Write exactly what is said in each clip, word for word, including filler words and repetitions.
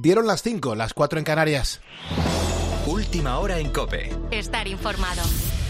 Dieron las cinco, las cuatro en Canarias. Última hora en COPE. Estar informado.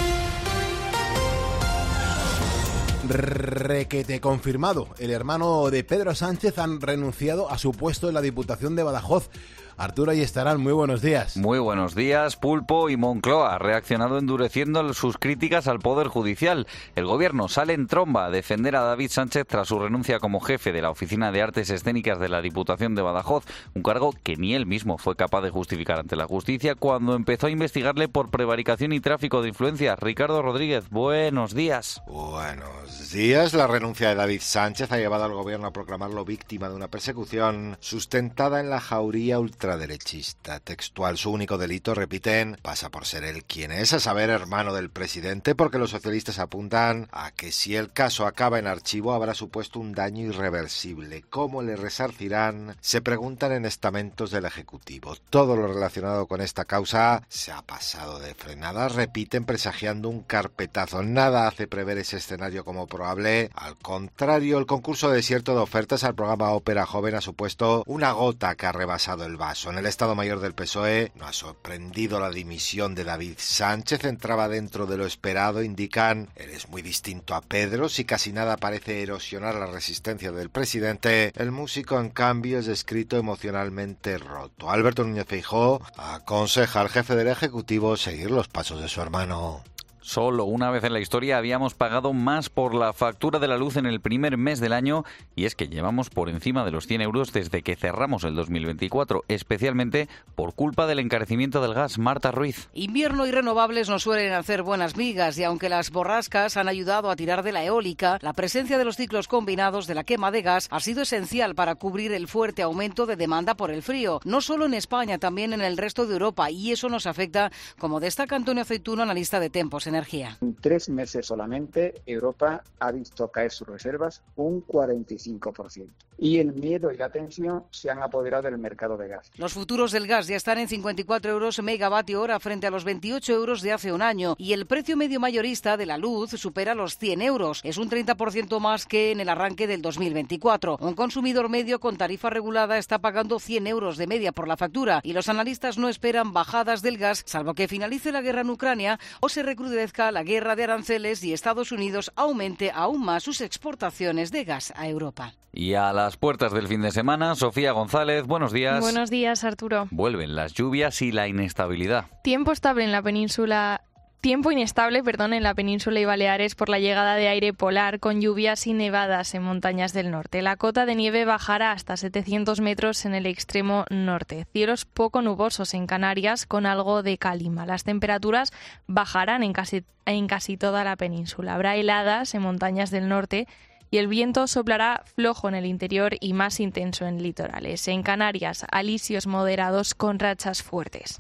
Requete confirmado. El hermano de Pedro Sánchez han renunciado a su puesto en la Diputación de Badajoz. Arturo Ayestarán, muy buenos días. Muy buenos días. Pulpo y Moncloa ha reaccionado endureciendo sus críticas al Poder Judicial. El Gobierno sale en tromba a defender a David Sánchez tras su renuncia como jefe de la Oficina de Artes Escénicas de la Diputación de Badajoz, un cargo que ni él mismo fue capaz de justificar ante la justicia cuando empezó a investigarle por prevaricación y tráfico de influencias. Ricardo Rodríguez, buenos días. Buenos días. La renuncia de David Sánchez ha llevado al Gobierno a proclamarlo víctima de una persecución sustentada en la jauría ultraderechista. Textual, su único delito, repiten, pasa por ser él quien es, a saber, hermano del presidente, porque los socialistas apuntan a que si el caso acaba en archivo habrá supuesto un daño irreversible. ¿Cómo le resarcirán? Se preguntan en estamentos del Ejecutivo. Todo lo relacionado con esta causa se ha pasado de frenada, repiten, presagiando un carpetazo. Nada hace prever ese escenario como probable. Al contrario, el concurso desierto de ofertas al programa Ópera Joven ha supuesto una gota que ha rebasado el vaso. En el Estado Mayor del P S O E no ha sorprendido la dimisión de David Sánchez, entraba dentro de lo esperado, indican, eres muy distinto a Pedro, si casi nada parece erosionar la resistencia del presidente, el músico en cambio es descrito emocionalmente roto. Alberto Núñez Feijóo aconseja al jefe del Ejecutivo seguir los pasos de su hermano. Solo una vez en la historia habíamos pagado más por la factura de la luz en el primer mes del año, y es que llevamos por encima de los cien euros desde que cerramos el dos mil veinticuatro, especialmente por culpa del encarecimiento del gas. Marta Ruiz. Invierno y renovables no suelen hacer buenas migas, y aunque las borrascas han ayudado a tirar de la eólica, la presencia de los ciclos combinados de la quema de gas ha sido esencial para cubrir el fuerte aumento de demanda por el frío, no solo en España, también en el resto de Europa, y eso nos afecta, como destaca Antonio Aceituno, analista de Tempos Energía. En tres meses solamente, Europa ha visto caer sus reservas un cuarenta y cinco por ciento. Y el miedo y la tensión se han apoderado del mercado de gas. Los futuros del gas ya están en cincuenta y cuatro euros megavatio hora frente a los veintiocho euros de hace un año. Y el precio medio mayorista de la luz supera los cien euros. Es un treinta por ciento más que en el arranque del dos mil veinticuatro. Un consumidor medio con tarifa regulada está pagando cien euros de media por la factura. Y los analistas no esperan bajadas del gas, salvo que finalice la guerra en Ucrania o se recrudezca la guerra de aranceles y Estados Unidos aumente aún más sus exportaciones de gas a Europa. Y a las puertas del fin de semana, Sofía González, buenos días. Buenos días, Arturo. Vuelven las lluvias y la inestabilidad. Tiempo estable en la península... Tiempo inestable, perdón, en la península y Baleares por la llegada de aire polar con lluvias y nevadas en montañas del norte. La cota de nieve bajará hasta setecientos metros en el extremo norte. Cielos poco nubosos en Canarias con algo de calima. Las temperaturas bajarán en casi, en casi toda la península. Habrá heladas en montañas del norte y el viento soplará flojo en el interior y más intenso en litorales. En Canarias, alisios moderados con rachas fuertes.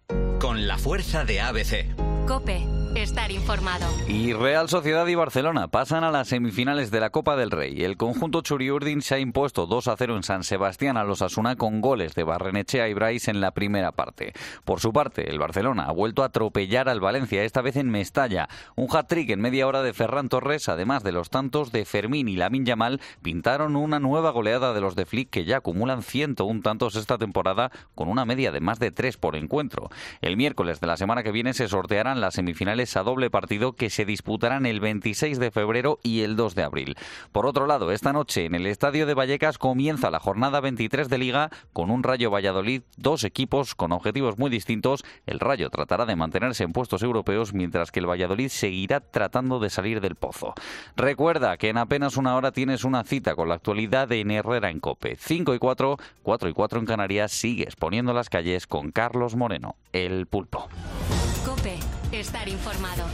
Con la fuerza de A B C. COPE. Estar informado. Y Real Sociedad y Barcelona pasan a las semifinales de la Copa del Rey. El conjunto Txuri-Urdin se ha impuesto dos a cero en San Sebastián a los Osasuna con goles de Barrenechea y Brais en la primera parte. Por su parte, el Barcelona ha vuelto a atropellar al Valencia, esta vez en Mestalla. Un hat-trick en media hora de Ferran Torres, además de los tantos de Fermín y Lamine Yamal, pintaron una nueva goleada de los de Flick, que ya acumulan ciento uno tantos esta temporada con una media de más de tres por encuentro. El miércoles de la semana que viene se sortearán las semifinales a doble partido que se disputarán el veintiséis de febrero y el dos de abril. Por otro lado, esta noche en el Estadio de Vallecas comienza la jornada veintitrés de Liga con un Rayo Valladolid, dos equipos con objetivos muy distintos. El Rayo tratará de mantenerse en puestos europeos, mientras que el Valladolid seguirá tratando de salir del pozo. Recuerda que en apenas una hora tienes una cita con la actualidad de Herrera en COPE. cinco y cuatro, cuatro y cuatro en Canarias, sigues poniendo las calles con Carlos Moreno, el Pulpo. COPE. Estar informado.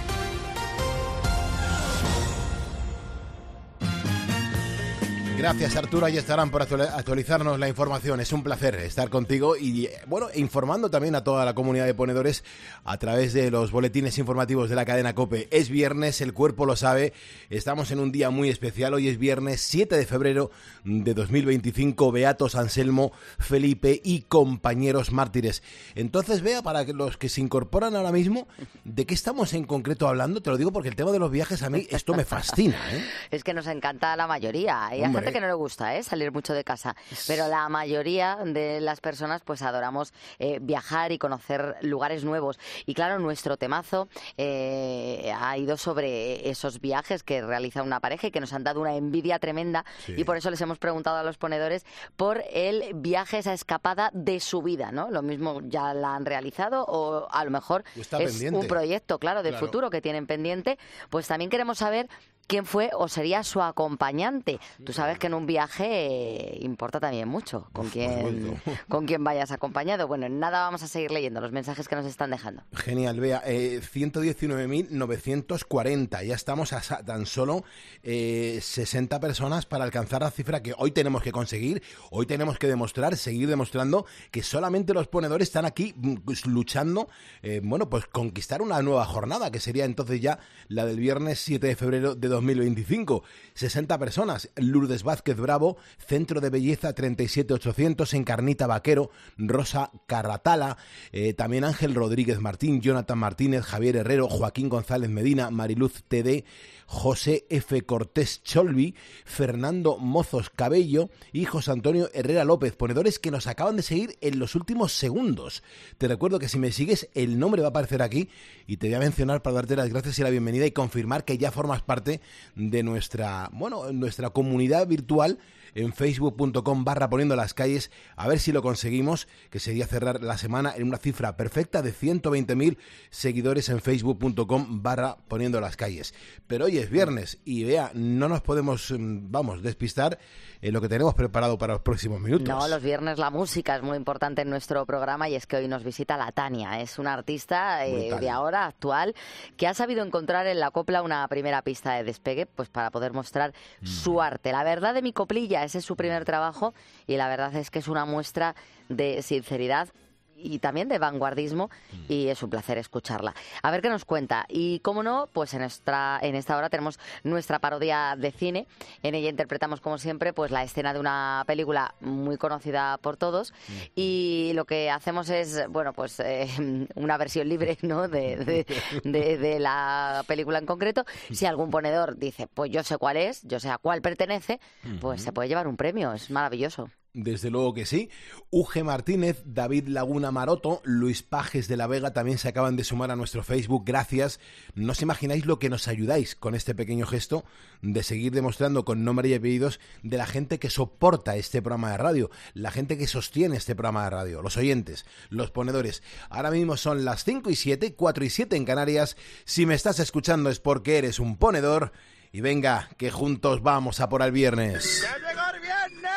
Gracias, Arturo Ayestarán, por actualizarnos la información. Es un placer estar contigo y, bueno, informando también a toda la comunidad de ponedores a través de los boletines informativos de la cadena COPE. Es viernes, el cuerpo lo sabe, estamos en un día muy especial. Hoy es viernes siete de febrero de dos mil veinticinco, Beatos Anselmo, Felipe y compañeros mártires. Entonces, Bea, para los que se incorporan ahora mismo, ¿de qué estamos en concreto hablando? Te lo digo porque el tema de los viajes a mí, esto me fascina, ¿eh? Es que nos encanta a la mayoría. Hay gente gente que no le gusta ¿eh? salir mucho de casa, pero la mayoría de las personas pues adoramos eh, viajar y conocer lugares nuevos. Y claro, nuestro temazo eh, ha ido sobre esos viajes que realiza una pareja y que nos han dado una envidia tremenda, sí. Y por eso les hemos preguntado a los ponedores por el viaje, esa escapada de su vida, ¿no? Lo mismo ya la han realizado o a lo mejor Está es pendiente. un proyecto, claro, del Claro. futuro que tienen pendiente. Pues también queremos saber quién fue o sería su acompañante. Tú sabes que en un viaje eh, importa también mucho con quién, con quién vayas acompañado. Bueno, en nada vamos a seguir leyendo los mensajes que nos están dejando. Genial, Bea. Eh, ciento diecinueve mil novecientos cuarenta. Ya estamos a tan solo eh, sesenta personas para alcanzar la cifra que hoy tenemos que conseguir. Hoy tenemos que demostrar, seguir demostrando que solamente los ponedores están aquí pues, luchando, eh, bueno, pues conquistar una nueva jornada, que sería entonces ya la del viernes siete de febrero de dos mil veinticinco. sesenta personas. Lourdes Vázquez Bravo, Centro de Belleza treinta y siete ochocientos, Encarnita Vaquero, Rosa Carratala, eh, también Ángel Rodríguez Martín, Jonathan Martínez, Javier Herrero, Joaquín González Medina, Mariluz T D, José F. Cortés Cholvi, Fernando Mozos Cabello y José Antonio Herrera López, ponedores que nos acaban de seguir en los últimos segundos. Te recuerdo que si me sigues, el nombre va a aparecer aquí y te voy a mencionar para darte las gracias y la bienvenida y confirmar que ya formas parte de nuestra, bueno, nuestra comunidad virtual en facebook.com barra poniendo las calles, a ver si lo conseguimos, que sería cerrar la semana en una cifra perfecta de ciento veinte mil seguidores en facebook.com barra poniendo las calles. Pero hoy es viernes y vea, no nos podemos, vamos, despistar en lo que tenemos preparado para los próximos minutos. No, los viernes la música es muy importante en nuestro programa y es que hoy nos visita la Tania. Es una artista eh, de ahora, actual, que ha sabido encontrar en la copla una primera pista de despegue pues para poder mostrar mm. su arte. La verdad de mi coplilla, ese es su primer trabajo y la verdad es que es una muestra de sinceridad y también de vanguardismo y es un placer escucharla. A ver qué nos cuenta. Y cómo no, pues en esta, en esta hora tenemos nuestra parodia de cine. En ella interpretamos, como siempre, pues la escena de una película muy conocida por todos y lo que hacemos es, bueno, pues eh, una versión libre, ¿no?, de, de, de, de la película en concreto. Si algún ponedor dice, pues yo sé cuál es, yo sé a cuál pertenece, pues se puede llevar un premio. Es maravilloso. Desde luego que sí. Uge Martínez, David Laguna Maroto, Luis Pajes de la Vega también se acaban de sumar a nuestro Facebook. Gracias. No os imagináis lo que nos ayudáis con este pequeño gesto de seguir demostrando con nombre y apellidos de la gente que soporta este programa de radio, la gente que sostiene este programa de radio, los oyentes, los ponedores. Ahora mismo son las cinco y siete, cuatro y siete en Canarias. Si me estás escuchando es porque eres un ponedor. Y venga, que juntos vamos a por el viernes. ¡Ya llegó el viernes!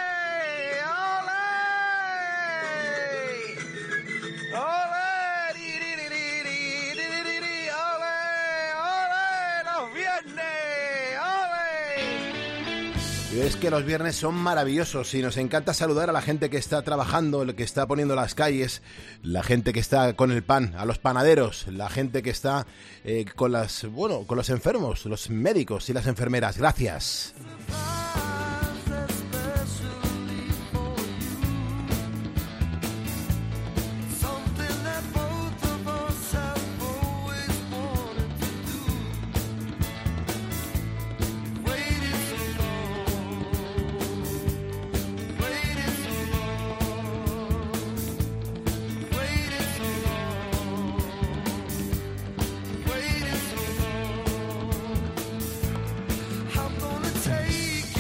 Es que los viernes son maravillosos y nos encanta saludar a la gente que está trabajando, el que está poniendo las calles, la gente que está con el pan, a los panaderos, la gente que está eh, con las, bueno, con los enfermos, los médicos y las enfermeras. Gracias. I'm gonna take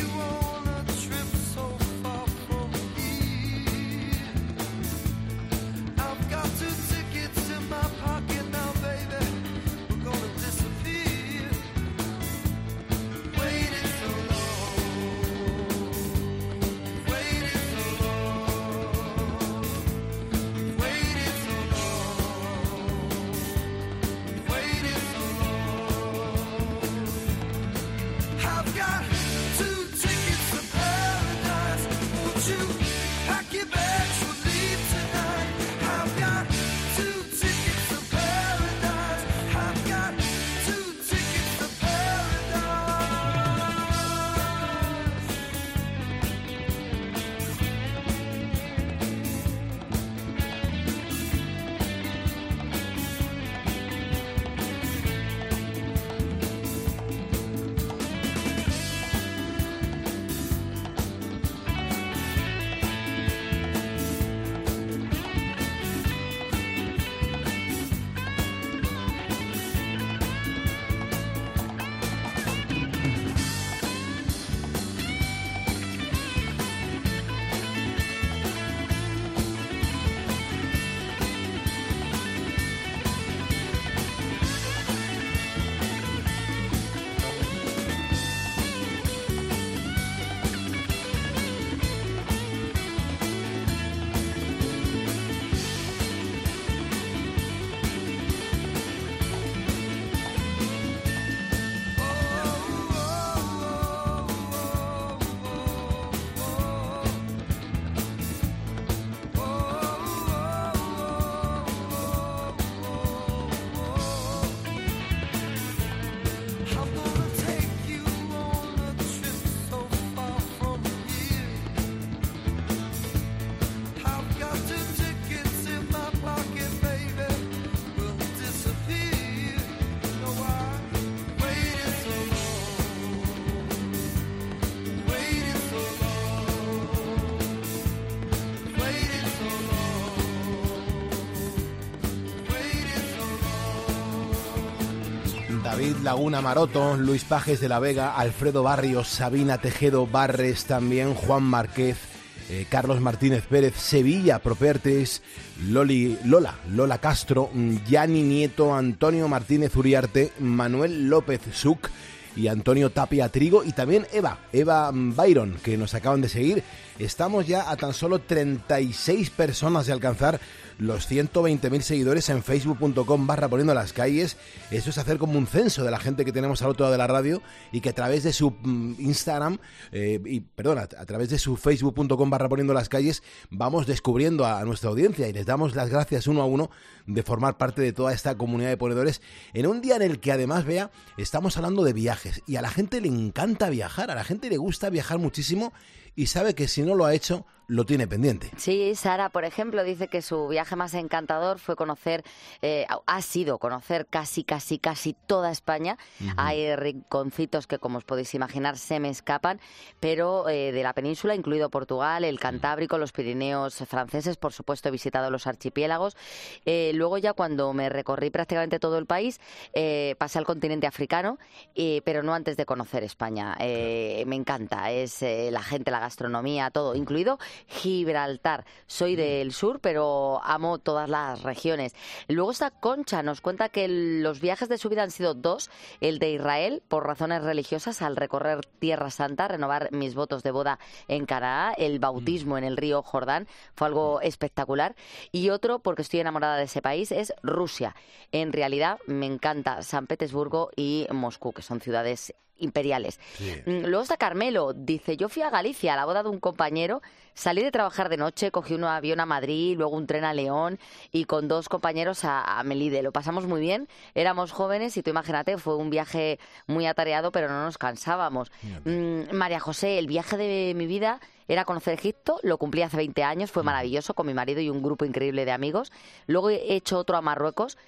David Laguna Maroto, Luis Pajes de la Vega, Alfredo Barrios, Sabina Tejedo Barres también, Juan Márquez, eh, Carlos Martínez Pérez, Sevilla Properties, Loli, Lola, Lola Castro, Yanni Nieto, Antonio Martínez Uriarte, Manuel López Suc y Antonio Tapia Trigo, y también Eva, Eva Byron, que nos acaban de seguir. Estamos ya a tan solo treinta y seis personas de alcanzar los ciento veinte mil seguidores en facebook.com barra poniendo las calles. Eso es hacer como un censo de la gente que tenemos al otro lado de la radio y que a través de su mm, Instagram, eh, y perdón, a, a través de su facebook.com barra poniendo las calles vamos descubriendo a, a nuestra audiencia y les damos las gracias uno a uno de formar parte de toda esta comunidad de ponedores en un día en el que además, Bea, estamos hablando de viajes y a la gente le encanta viajar, a la gente le gusta viajar muchísimo y sabe que si no lo ha hecho, lo tiene pendiente. Sí, Sara, por ejemplo, dice que su viaje más encantador fue conocer, eh, ha sido conocer casi, casi, casi toda España. Uh-huh. Hay rinconcitos que, como os podéis imaginar, se me escapan, pero eh, de la península, incluido Portugal, el Cantábrico, los Pirineos franceses, por supuesto, he visitado los archipiélagos. Eh, luego ya cuando me recorrí prácticamente todo el país, eh, pasé al continente africano, eh, pero no antes de conocer España. Eh, me encanta, es eh, la gente, la gastronomía, todo, incluido Gibraltar. Soy del sur, pero amo todas las regiones. Luego está Concha, nos cuenta que los viajes de su vida han sido dos. El de Israel, por razones religiosas, al recorrer Tierra Santa, renovar mis votos de boda en Canaá, el bautismo en el río Jordán, fue algo espectacular. Y otro, porque estoy enamorada de ese país, es Rusia. En realidad, me encanta San Petersburgo y Moscú, que son ciudades imperiales. Sí. Luego está Carmelo, dice, yo fui a Galicia a la boda de un compañero, salí de trabajar de noche, cogí un avión a Madrid, luego un tren a León y con dos compañeros a, a Melide. Lo pasamos muy bien, éramos jóvenes y tú imagínate, fue un viaje muy atareado, pero no nos cansábamos. Mm, María José, el viaje de mi vida era conocer Egipto, lo cumplí hace veinte años, fue maravilloso con mi marido y un grupo increíble de amigos. Luego he hecho otro a Marruecos,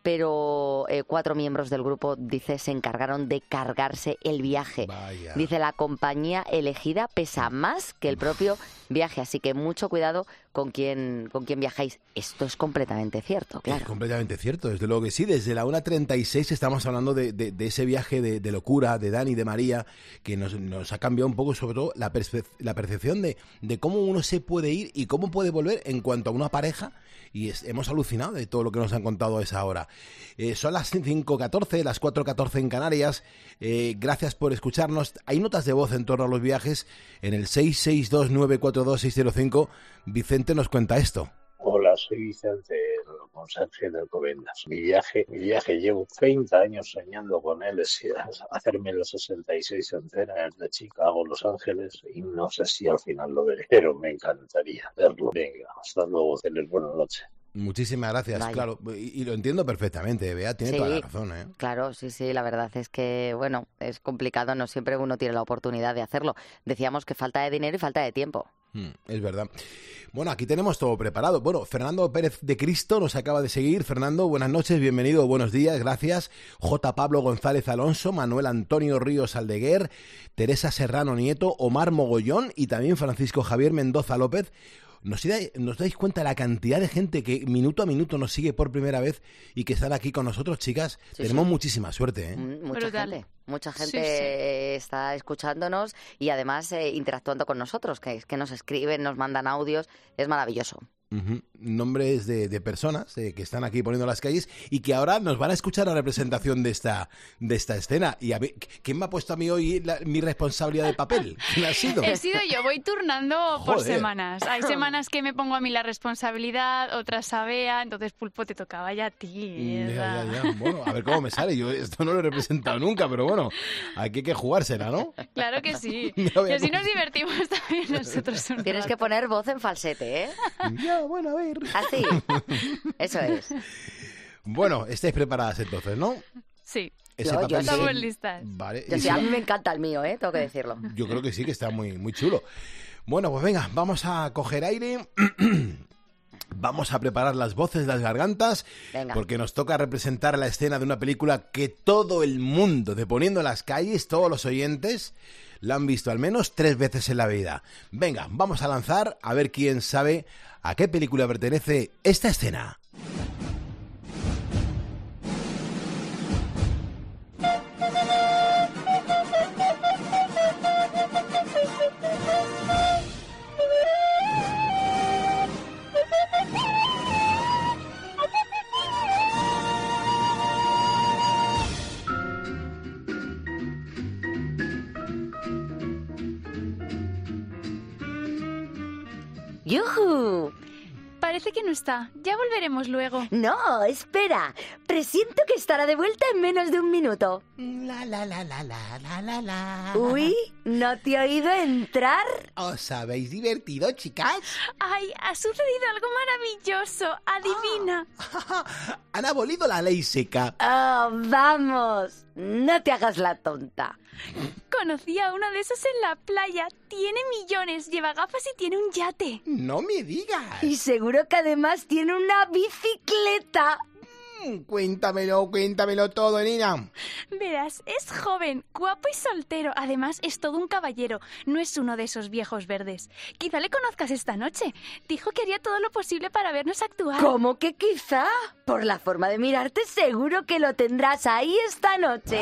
pero eh, cuatro miembros del grupo, dice, se encargaron de cargarse el viaje. Vaya. Dice, la compañía elegida pesa más que el propio viaje, así que mucho cuidado con quién con quién viajáis. Esto es completamente cierto, claro. Es completamente cierto, desde luego que sí. Desde la una treinta y seis estamos hablando de, de, de ese viaje de, de locura de Dani, de María, que nos, nos ha cambiado un poco, sobre todo, la, percep la percepción de, de cómo uno se puede ir y cómo puede volver en cuanto a una pareja. Y es, hemos alucinado de todo lo que nos han contado a esa hora. Eh, son las cinco catorce, las cuatro catorce en Canarias. Eh, gracias por escucharnos. Hay notas de voz en torno a los viajes en el seis seis dos nueve cuatro dos seis cero cinco. Vicente nos cuenta esto. Hola, soy Vicente, el conserje de Alcobendas. Mi viaje, mi viaje, llevo treinta años soñando con él, es hacerme los sesenta y seis enteras de Chicago, Los Ángeles, y no sé si al final lo veré, pero me encantaría verlo. Venga, hasta luego, Celes, buenas noches. Muchísimas gracias, Vaya. Claro, y, y lo entiendo perfectamente, Bea, tiene sí, toda la razón, ¿eh? Claro, sí, sí, la verdad es que, bueno, es complicado, no siempre uno tiene la oportunidad de hacerlo. Decíamos que falta de dinero y falta de tiempo. Mm, es verdad. Bueno, aquí tenemos todo preparado. Bueno, Fernando Pérez de Cristo nos acaba de seguir. Fernando, buenas noches, bienvenido, buenos días, gracias. J. Pablo González Alonso, Manuel Antonio Ríos Aldeguer, Teresa Serrano Nieto, Omar Mogollón y también Francisco Javier Mendoza López. ¿Nos, ¿Nos dais cuenta la cantidad de gente que minuto a minuto nos sigue por primera vez y que están aquí con nosotros, chicas? Sí, Tenemos sí. muchísima suerte, ¿eh? Mucha gente, mucha gente sí, sí. está escuchándonos y además eh, interactuando con nosotros, que, que nos escriben, nos mandan audios, es maravilloso. Uh-huh. Nombres de, de personas eh, que están aquí poniendo las calles y que ahora nos van a escuchar la representación de esta de esta escena. Y a mí, ¿quién me ha puesto a mí hoy la, mi responsabilidad de papel? ¿Quién ha sido? He sido yo, voy turnando por Joder. semanas. Hay semanas que me pongo a mí la responsabilidad, otras a Bea, entonces Pulpo te tocaba ya a ti. Ya, ya, ya. Bueno, a ver cómo me sale. Yo esto no lo he representado nunca, pero bueno, aquí hay que jugársela, ¿no? Claro que sí. Y así nos divertimos también nosotros. Un Tienes rato. que poner voz en falsete, ¿eh? Ya, bueno, a ver. Así, eso es. Bueno, estáis preparadas entonces, ¿no? Sí. Ese yo, papel yo estamos sí. listas. Vale. Yo sí, a mí me encanta el mío, ¿eh? Tengo que decirlo. Yo creo que sí, que está muy, muy chulo. Bueno, pues venga, vamos a coger aire. Vamos a preparar las voces, las gargantas, venga. Porque nos toca representar la escena de una película que todo el mundo, de Poniendo las Calles, todos los oyentes, la han visto al menos tres veces en la vida. Venga, vamos a lanzar a ver quién sabe a qué película pertenece esta escena. ¡Yujú! Parece que no está. Ya volveremos luego. No, espera. Presiento que estará de vuelta en menos de un minuto. La, la, la, la, la, la, la, la. Uy, ¿no te he oído entrar? ¿Os habéis divertido, chicas? ¡Ay, ha sucedido algo maravilloso! ¡Adivina! Ah, han abolido la ley seca. Oh, vamos. No te hagas la tonta. Conocí a uno de esos en la playa. Tiene millones, lleva gafas y tiene un yate. No me digas. Y seguro que además tiene una bicicleta. Mm, cuéntamelo, cuéntamelo todo, niña. Verás, es joven, guapo y soltero. Además, es todo un caballero. No es uno de esos viejos verdes. Quizá le conozcas esta noche. Dijo que haría todo lo posible para vernos actuar. ¿Cómo que quizá? Por la forma de mirarte, seguro que lo tendrás ahí esta noche.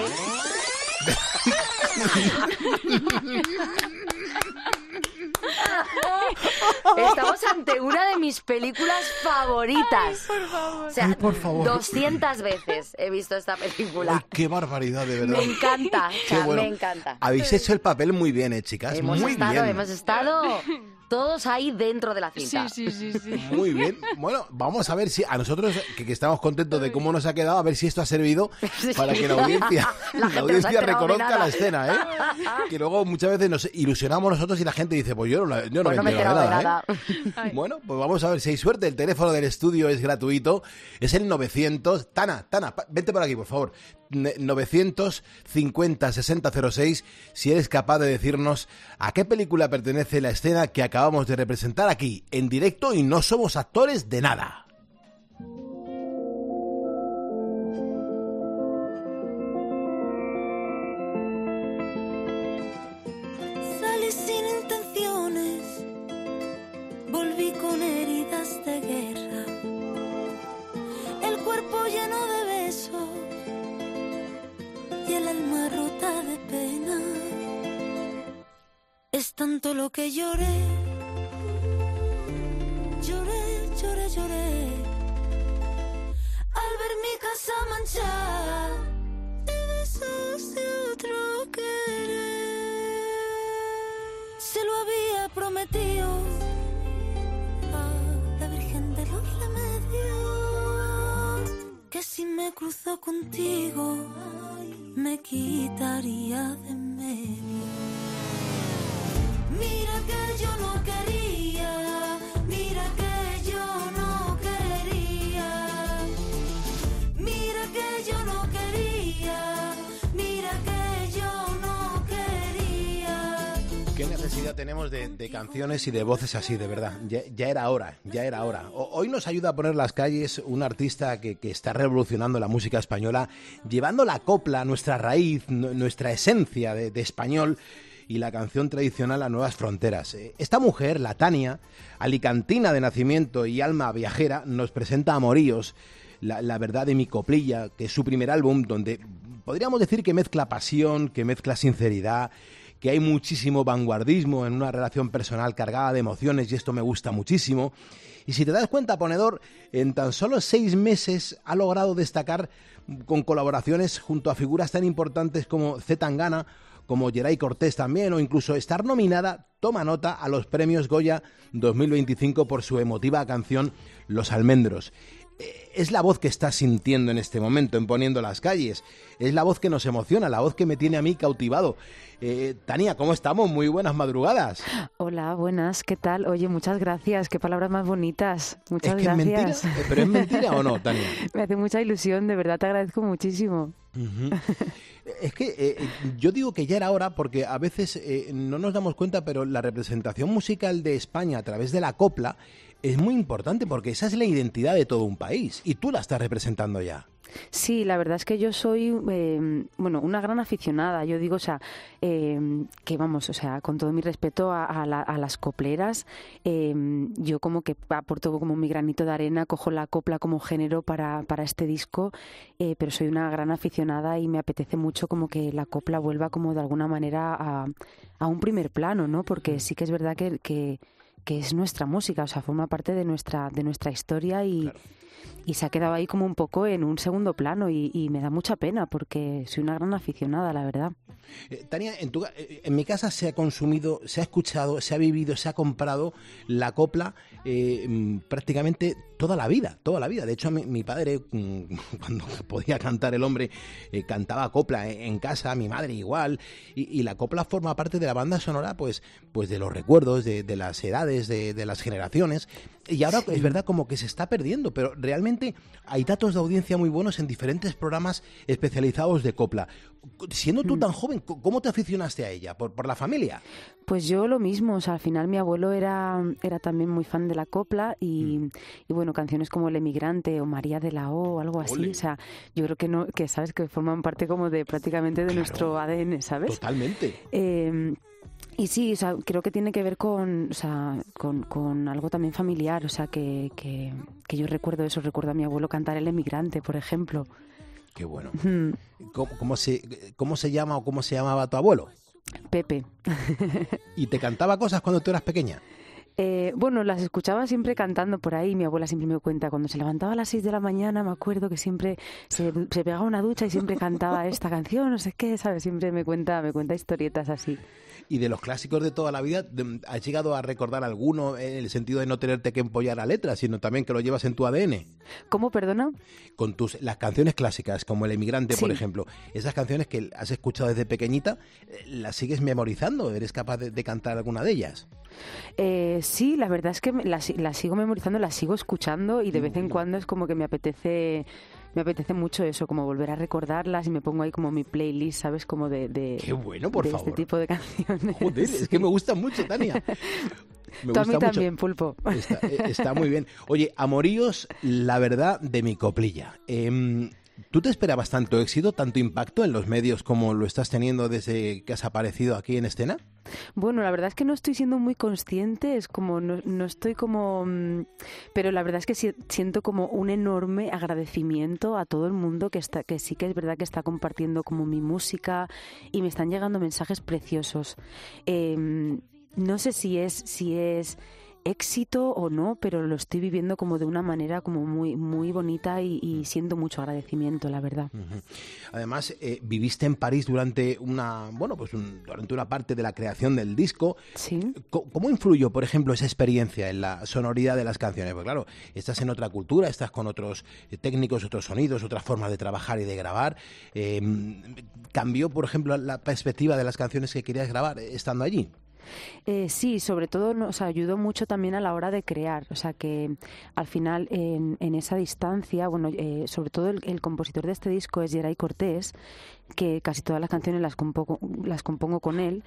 Estamos ante una de mis películas favoritas. Ay, por favor. O sea, Ay, por favor. doscientas veces he visto esta película. Ay, qué barbaridad, de verdad. Me encanta, o sea, Qué bueno. me encanta. Habéis hecho el papel muy bien, eh, chicas. Hemos muy estado, bien. hemos estado todos ahí dentro de la cinta. Sí, sí, sí, sí. Muy bien. Bueno, vamos a ver si a nosotros, que, que estamos contentos de cómo nos ha quedado, a ver si esto ha servido para que la audiencia, La la gente audiencia no se ha enterado de reconozca nada. la escena, ¿eh? Que luego muchas veces nos ilusionamos nosotros y la gente dice, pues yo no, la- yo no Pues no me me he entero de enterado nada, de ¿eh? nada. Bueno, pues vamos a ver si hay suerte. El teléfono del estudio es gratuito. Es el novecientos... Tana, Tana, pa- vente por aquí, por favor. Ne- novecientos cincuenta sesenta cero seis. Si eres capaz de decirnos a qué película pertenece la escena que acabamos de representar aquí, en directo, y no somos actores de nada. Salí sin intenciones, volví con heridas de guerra, el cuerpo lleno de besos y el alma rota de pena. Es tanto lo que lloré, lloré, lloré, lloré, al ver mi casa manchada de besos de otro querer. Se lo había prometido a la Virgen de los Remedios, que si me cruzo contigo me quitaría de en medio. Mira que yo no quería, mira que yo no quería, mira que yo no quería, mira que yo no quería. ¿Qué necesidad tenemos de, de canciones y de voces así, de verdad? Ya, ya era hora, ya era hora. O- hoy nos ayuda a poner las calles un artista que, que está revolucionando la música española, llevando la copla, nuestra raíz, nu- nuestra esencia de, de español, y la canción tradicional a nuevas fronteras. Eh, Esta mujer, la Tania, alicantina de nacimiento y alma viajera, nos presenta Amoríos, la, la verdad de mi coplilla, que es su primer álbum, donde podríamos decir que mezcla pasión, que mezcla sinceridad, que hay muchísimo vanguardismo en una relación personal cargada de emociones, y esto me gusta muchísimo. Y si te das cuenta, ponedor, en tan solo seis meses ha logrado destacar con colaboraciones junto a figuras tan importantes como C. Tangana, como Geray Cortés también, o incluso estar nominada, toma nota, a los premios Goya dos mil veinticinco por su emotiva canción Los Almendros. Eh, Es la voz que estás sintiendo en este momento en Poniendo las Calles. Es la voz que nos emociona, la voz que me tiene a mí cautivado. Eh, Tania, ¿cómo estamos? Muy buenas madrugadas. Hola, buenas, ¿qué tal? Oye, muchas gracias, qué palabras más bonitas. Muchas ¿Es que gracias. es mentira? ¿Pero es mentira o no, Tania? Me hace mucha ilusión, de verdad te agradezco muchísimo. Uh-huh. Es que eh, yo digo que ya era hora porque a veces eh, no nos damos cuenta, pero la representación musical de España a través de la copla es muy importante porque esa es la identidad de todo un país y tú la estás representando ya. Sí, la verdad es que yo soy, eh, bueno, una gran aficionada. Yo digo, o sea, eh, que vamos, o sea, con todo mi respeto a, a, la, a las copleras, eh, yo como que aporto como mi granito de arena, cojo la copla como género para, para este disco, eh, pero soy una gran aficionada y me apetece mucho como que la copla vuelva como de alguna manera a, a un primer plano, ¿no? Porque sí que es verdad que... que que es nuestra música, o sea, forma parte de nuestra, de nuestra historia y, claro. y se ha quedado ahí como un poco en un segundo plano y, y me da mucha pena porque soy una gran aficionada, la verdad. Eh, Tania, en, tu, en mi casa se ha consumido, se ha escuchado, se ha vivido, se ha comprado la copla eh, prácticamente toda la vida, toda la vida. De hecho, mi, mi padre, cuando podía cantar el hombre, eh, cantaba copla en, en casa, mi madre igual, y, y la copla forma parte de la banda sonora, pues, pues de los recuerdos, de, de las edades, de, de las generaciones. Y ahora sí. es verdad como que se está perdiendo, pero realmente hay datos de audiencia muy buenos en diferentes programas especializados de copla. Siendo tú tan joven, ¿cómo te aficionaste a ella? ¿Por, por la familia? Pues yo lo mismo, o sea, al final mi abuelo era, era también muy fan de la copla y, mm. y bueno, canciones como El Emigrante o María de la O o algo así, Ole. o sea, yo creo que no, que sabes que forman parte como de prácticamente de claro. nuestro A D N, ¿sabes? Totalmente. Eh, Y sí, o sea, creo que tiene que ver con, o sea, con, con algo también familiar, o sea, que, que, que yo recuerdo eso, recuerdo a mi abuelo cantar El Emigrante, por ejemplo. Qué bueno. Mm. ¿Cómo, cómo, se, ¿Cómo se llama o cómo se llamaba tu abuelo? Pepe. ¿Y te cantaba cosas cuando tú eras pequeña? Eh, bueno, las escuchaba siempre cantando por ahí. Mi abuela siempre me cuenta, cuando se levantaba a las seis de la mañana, me acuerdo que siempre se, se pegaba una ducha y siempre cantaba esta canción, no sé qué, ¿sabes? Siempre me cuenta, me cuenta historietas así. Y de los clásicos de toda la vida, ¿has llegado a recordar alguno en el sentido de no tenerte que empollar a letras, sino también que lo llevas en tu A D N? ¿Cómo, perdona? Con tus las canciones clásicas, como El Emigrante, sí. por ejemplo. Esas canciones que has escuchado desde pequeñita, ¿las sigues memorizando? ¿Eres capaz de, de cantar alguna de ellas? Eh, sí, la verdad es que las, las sigo memorizando, las sigo escuchando y de vez en cuando es como que me apetece... Me apetece mucho eso, como volver a recordarlas y me pongo ahí como mi playlist, ¿sabes? Como de, de, Qué bueno, por de favor. este tipo de canciones. Joder, es que me gustan mucho, Tania. Me Tú a mí mucho. también, Pulpo. Está, está muy bien. Oye, amoríos, la verdad de mi coplilla. Eh, ¿Tú te esperabas tanto éxito, tanto impacto en los medios como lo estás teniendo desde que has aparecido aquí en escena? Bueno, la verdad es que no estoy siendo muy consciente, es como, no, no estoy como... Pero la verdad es que siento como un enorme agradecimiento a todo el mundo que está, que sí que es verdad que está compartiendo como mi música y me están llegando mensajes preciosos. Eh, no sé si es... Si es éxito o no, pero lo estoy viviendo como de una manera como muy muy bonita y, y siento mucho agradecimiento, la verdad. Uh-huh. Además, eh, viviste en París durante una, bueno, pues un, durante una parte de la creación del disco. Sí. ¿Cómo, ¿Cómo influyó, por ejemplo, esa experiencia en la sonoridad de las canciones? Porque claro, estás en otra cultura, estás con otros técnicos, otros sonidos, otras formas de trabajar y de grabar. Eh, ¿Cambió, por ejemplo, la perspectiva de las canciones que querías grabar estando allí? Eh, sí, sobre todo nos ayudó mucho también a la hora de crear, o sea que al final en, en esa distancia, bueno, eh, sobre todo el, el compositor de este disco es Geray Cortés, que casi todas las canciones las compongo, las compongo con él.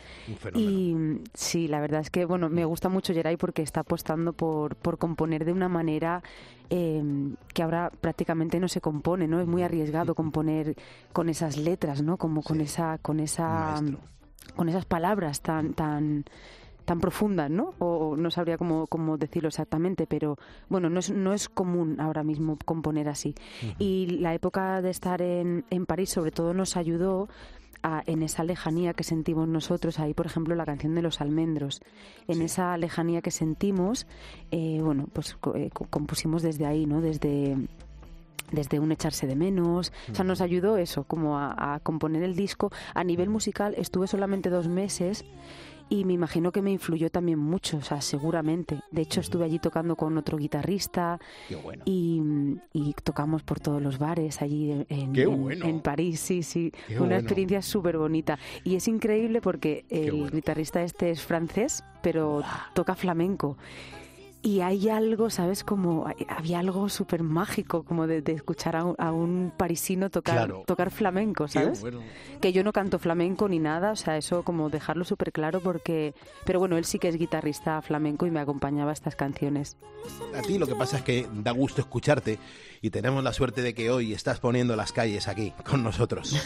Y sí, la verdad es que bueno, me gusta mucho Geray porque está apostando por, por componer de una manera eh, que ahora prácticamente no se compone, ¿no? Es muy arriesgado componer con esas letras, ¿no? Como con sí. esa, con esa Maestro. con esas palabras tan tan tan profundas, ¿no? O no sabría cómo, cómo decirlo exactamente, pero bueno, no es, no es común ahora mismo componer así. Uh-huh. Y la época de estar en, en París sobre todo nos ayudó a, en esa lejanía que sentimos nosotros, ahí por ejemplo la canción de Los Almendros, en sí. esa lejanía que sentimos, eh, bueno, pues eh, compusimos desde ahí, ¿no? Desde... desde un echarse de menos, o sea, nos ayudó eso, como a, a componer el disco. A nivel musical estuve solamente dos meses y me imagino que me influyó también mucho, o sea, seguramente. De hecho, estuve allí tocando con otro guitarrista. Qué bueno. y, y tocamos por todos los bares allí en, Qué en, bueno. en París, sí, sí. Qué Una bueno. experiencia súper bonita. Y es increíble porque el bueno. guitarrista este es francés, pero wow. toca flamenco. Y hay algo, ¿sabes? Como había algo súper mágico, como de, de escuchar a un, a un parisino tocar, claro. tocar flamenco, ¿sabes? Bueno. Que yo no canto flamenco ni nada, o sea, eso como dejarlo súper claro porque... Pero bueno, él sí que es guitarrista flamenco y me acompañaba a estas canciones. A ti lo que pasa es que da gusto escucharte y tenemos la suerte de que hoy estás poniendo las calles aquí con nosotros.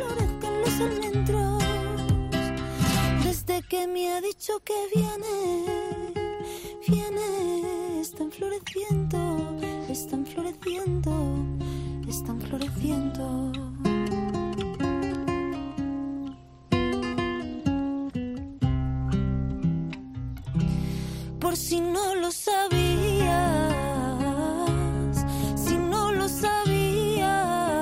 Desde que me ha dicho que viene... Viene, están floreciendo, están floreciendo, están floreciendo. por si no lo sabías, si no lo sabías,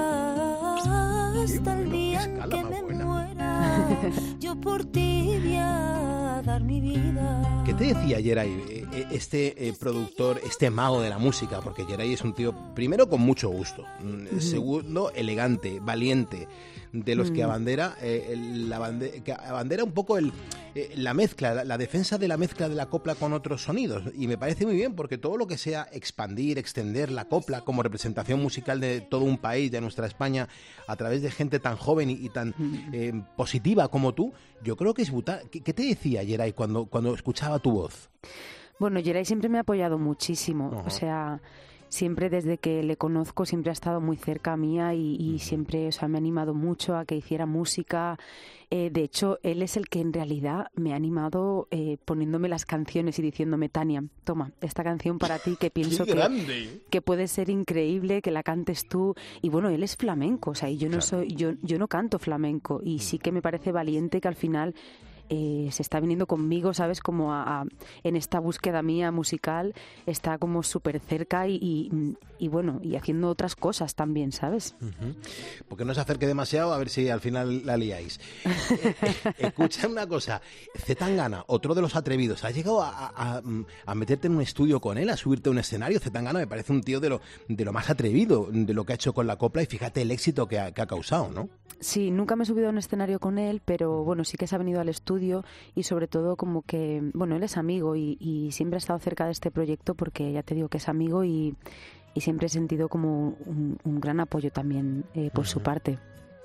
hasta el día en que me muera, yo por ti voy a dar mi vida. ¿Qué te decía Geray, este eh, productor, este mago de la música? Porque Geray es un tío, primero, con mucho gusto, mm. segundo, elegante, valiente, de los mm. que abandera eh, la bande que abandera un poco el, eh, la mezcla, la, la defensa de la mezcla de la copla con otros sonidos. Y me parece muy bien, porque todo lo que sea expandir, extender la copla como representación musical de todo un país, de nuestra España, a través de gente tan joven y, y tan eh, positiva como tú, yo creo que es brutal. ¿Qué, qué te decía Geray cuando, cuando escuchaba tu voz? Bueno, Geray siempre me ha apoyado muchísimo, uh-huh. o sea, siempre desde que le conozco siempre ha estado muy cerca mía y, y uh-huh. siempre, o sea, me ha animado mucho a que hiciera música. Eh, de hecho, él es el que en realidad me ha animado eh, poniéndome las canciones y diciéndome, Tania, toma, esta canción para ti que pienso que, que puede ser increíble, que la cantes tú. Y bueno, él es flamenco, o sea, y yo no claro. soy, yo, yo no canto flamenco y uh-huh. sí que me parece valiente que al final Eh, se está viniendo conmigo, ¿sabes? Como a, a, en esta búsqueda mía musical, está como súper cerca y, y, y bueno, y haciendo otras cosas también, ¿sabes? Uh-huh. Porque no se acerque demasiado, a ver si al final la liáis. eh, eh, escucha una cosa, Zetangana, otro de los atrevidos, ¿has llegado a, a, a meterte en un estudio con él, a subirte a un escenario? Zetangana me parece un tío de lo, de lo más atrevido de lo que ha hecho con la copla y fíjate el éxito que ha, que ha causado, ¿no? Sí, nunca me he subido a un escenario con él, pero bueno, sí que se ha venido al estudio y sobre todo como que, bueno, él es amigo y, y siempre ha estado cerca de este proyecto porque ya te digo que es amigo y, y siempre he sentido como un, un gran apoyo también eh, por uh-huh. su parte.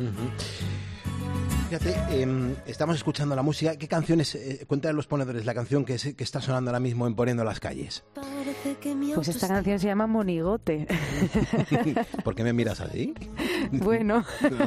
Uh-huh. Fíjate, eh, estamos escuchando la música. ¿Qué canciones? Eh, cuéntale a los ponedores la canción que, es, que está sonando ahora mismo en Poniendo las Calles. Pues esta canción se llama Monigote. ¿Por qué me miras así? Bueno,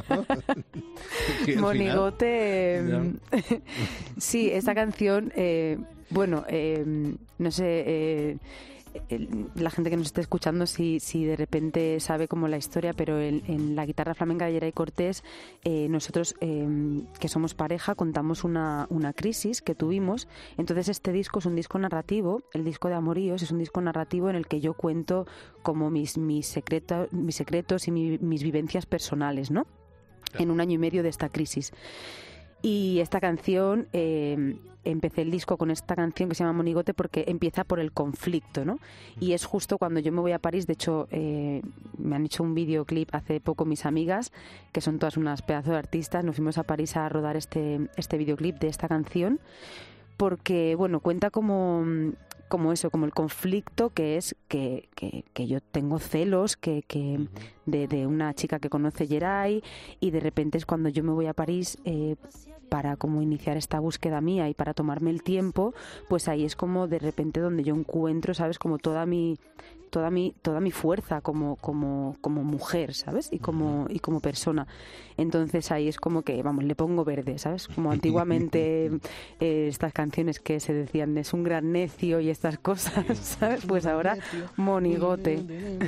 Monigote. No. Sí, esta canción, eh, bueno, eh, no sé. Eh, la gente que nos esté escuchando si, si de repente sabe como la historia, pero en, en la guitarra flamenca de Geray Cortés eh, nosotros eh, que somos pareja contamos una, una crisis que tuvimos. Entonces este disco es un disco narrativo, el disco de Amoríos es un disco narrativo en el que yo cuento como mis, mis, secretos, mis secretos y mi, mis vivencias personales, ¿no? Claro. En un año y medio de esta crisis. Y esta canción, eh, empecé el disco con esta canción que se llama Monigote porque empieza por el conflicto, ¿no? Y es justo cuando yo me voy a París, de hecho, eh, me han hecho un videoclip hace poco mis amigas, que son todas unas pedazos de artistas, nos fuimos a París a rodar este, este videoclip de esta canción, porque, bueno, cuenta como... como eso, como el conflicto que es que, que, que yo tengo celos que, que uh-huh. de, de una chica que conoce Geray y de repente es cuando yo me voy a París eh, para como iniciar esta búsqueda mía y para tomarme el tiempo, pues ahí es como de repente donde yo encuentro, ¿sabes? Como toda mi toda mi toda mi fuerza como como como mujer, ¿sabes? Y como y como persona. Entonces ahí es como que, vamos, le pongo verde, ¿sabes? Como antiguamente eh, estas canciones que se decían es un gran necio y estas cosas, ¿sabes? Pues ahora Monigote.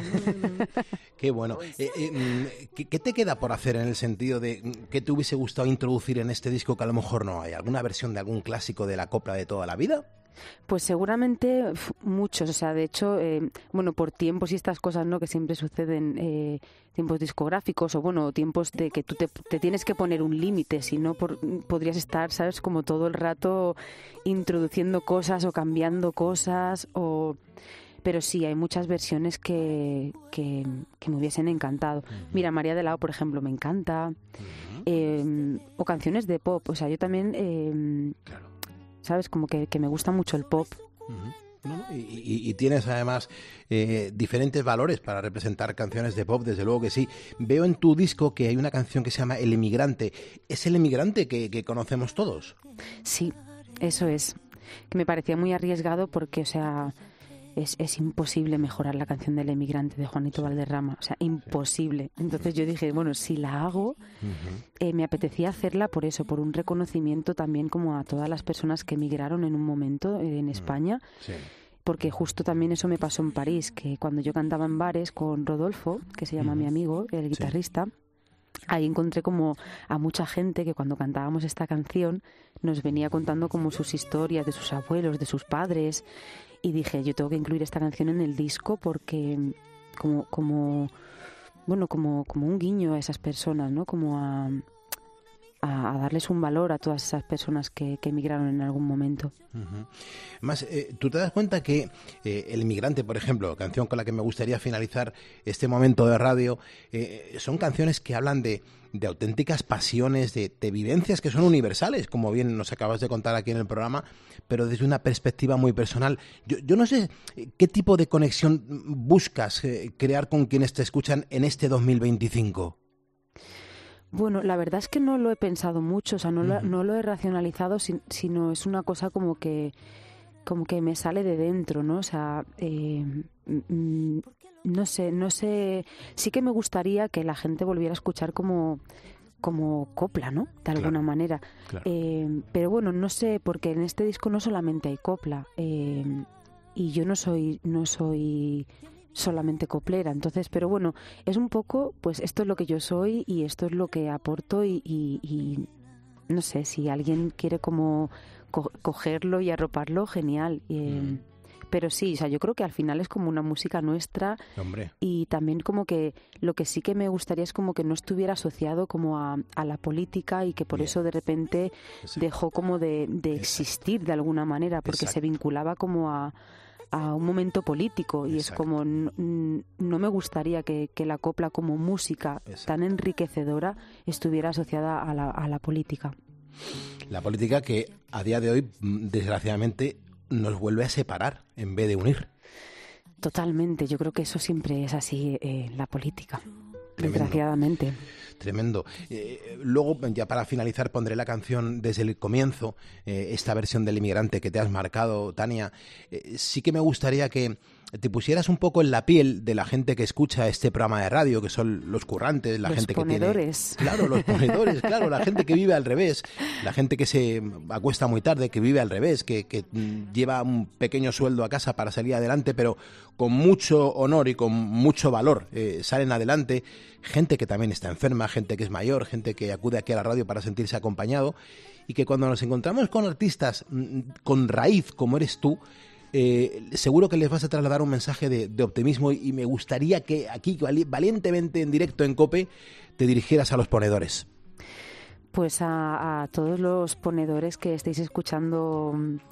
Qué bueno. Eh, eh, ¿qué, ¿Qué te queda por hacer en el sentido de qué te hubiese gustado introducir en este disco que a lo mejor no hay? ¿Alguna versión de algún clásico de la copla de toda la vida? Pues seguramente muchos, o sea, de hecho, eh, bueno, por tiempos y estas cosas, ¿no? Que siempre suceden, eh, tiempos discográficos o, bueno, tiempos de que tú te, te tienes que poner un límite, si no por, podrías estar, ¿sabes? Como todo el rato introduciendo cosas o cambiando cosas o... Pero sí, hay muchas versiones que, que, que me hubiesen encantado. Uh-huh. Mira, María de Lao, por ejemplo, me encanta. Uh-huh. Eh, o canciones de pop, o sea, yo también... Eh, claro. ¿Sabes? Como que, que me gusta mucho el pop. Uh-huh. ¿No? Y, y, y tienes además eh, diferentes valores para representar canciones de pop, desde luego que sí. Veo en tu disco que hay una canción que se llama El Emigrante. ¿Es el emigrante que, que conocemos todos? Sí, eso es. Que me parecía muy arriesgado porque, o sea... Es, es imposible mejorar la canción del Emigrante de Juanito Valderrama, o sea, imposible. Entonces yo dije, bueno, si la hago, uh-huh. eh, me apetecía hacerla por eso, por un reconocimiento también como a todas las personas que emigraron en un momento eh, en España, sí. Porque justo también eso me pasó en París, que cuando yo cantaba en bares con Rodolfo, que se llama uh-huh. mi amigo, el guitarrista, sí. ahí encontré como a mucha gente que cuando cantábamos esta canción nos venía contando como sus historias de sus abuelos, de sus padres, y dije, yo tengo que incluir esta canción en el disco porque como como bueno, como como un guiño a esas personas, ¿no? Como a A, a darles un valor a todas esas personas que, que emigraron en algún momento. Uh-huh. Más, eh, ¿tú te das cuenta que eh, El Inmigrante, por ejemplo, canción con la que me gustaría finalizar este momento de radio, eh, son canciones que hablan de, de auténticas pasiones, de, de vivencias que son universales, como bien nos acabas de contar aquí en el programa, pero desde una perspectiva muy personal? Yo, yo no sé qué tipo de conexión buscas eh, crear con quienes te escuchan en este dos mil veinticinco. Bueno, la verdad es que no lo he pensado mucho, o sea, no, uh-huh. lo, no lo he racionalizado, si, sino es una cosa como que como que me sale de dentro, ¿no? O sea, eh, mm, no sé, no sé, sí que me gustaría que la gente volviera a escuchar como como copla, ¿no? De alguna claro, manera. Claro. Eh, pero bueno, no sé, porque en este disco no solamente hay copla, eh, y yo no soy no soy solamente coplera, entonces, pero bueno, es un poco, pues esto es lo que yo soy y esto es lo que aporto y, y, y no sé, si alguien quiere como co- cogerlo y arroparlo, genial. Eh, mm. Pero sí, o sea, yo creo que al final es como una música nuestra. Hombre. Y también como que lo que sí que me gustaría es como que no estuviera asociado como a, a la política y que por Bien. Eso de repente Exacto. dejó como de, de existir de alguna manera, porque Exacto. se vinculaba como a a un momento político y Exacto. es como no, no me gustaría que, que la copla como música Exacto. tan enriquecedora estuviera asociada a la, a la política. La política que a día de hoy, desgraciadamente, nos vuelve a separar en vez de unir. Totalmente, yo creo que eso siempre es así, eh, la política. Tremendo. Desgraciadamente. Tremendo. Eh, luego, ya para finalizar, pondré la canción desde el comienzo, eh, esta versión del Inmigrante que te has marcado, Tania. Eh, sí que me gustaría que te pusieras un poco en la piel de la gente que escucha este programa de radio, que son los currantes, la los gente ponedores. que tiene... Claro, los ponedores, claro, la gente que vive al revés, la gente que se acuesta muy tarde, que vive al revés, que, que lleva un pequeño sueldo a casa para salir adelante, pero con mucho honor y con mucho valor eh, salen adelante. Gente que también está enferma, gente que es mayor, gente que acude aquí a la radio para sentirse acompañado, y que cuando nos encontramos con artistas con raíz como eres tú, Eh, seguro que les vas a trasladar un mensaje de, de optimismo, y me gustaría que aquí, valientemente en directo en COPE, te dirigieras a los ponedores. Pues a, a todos los ponedores que estéis escuchando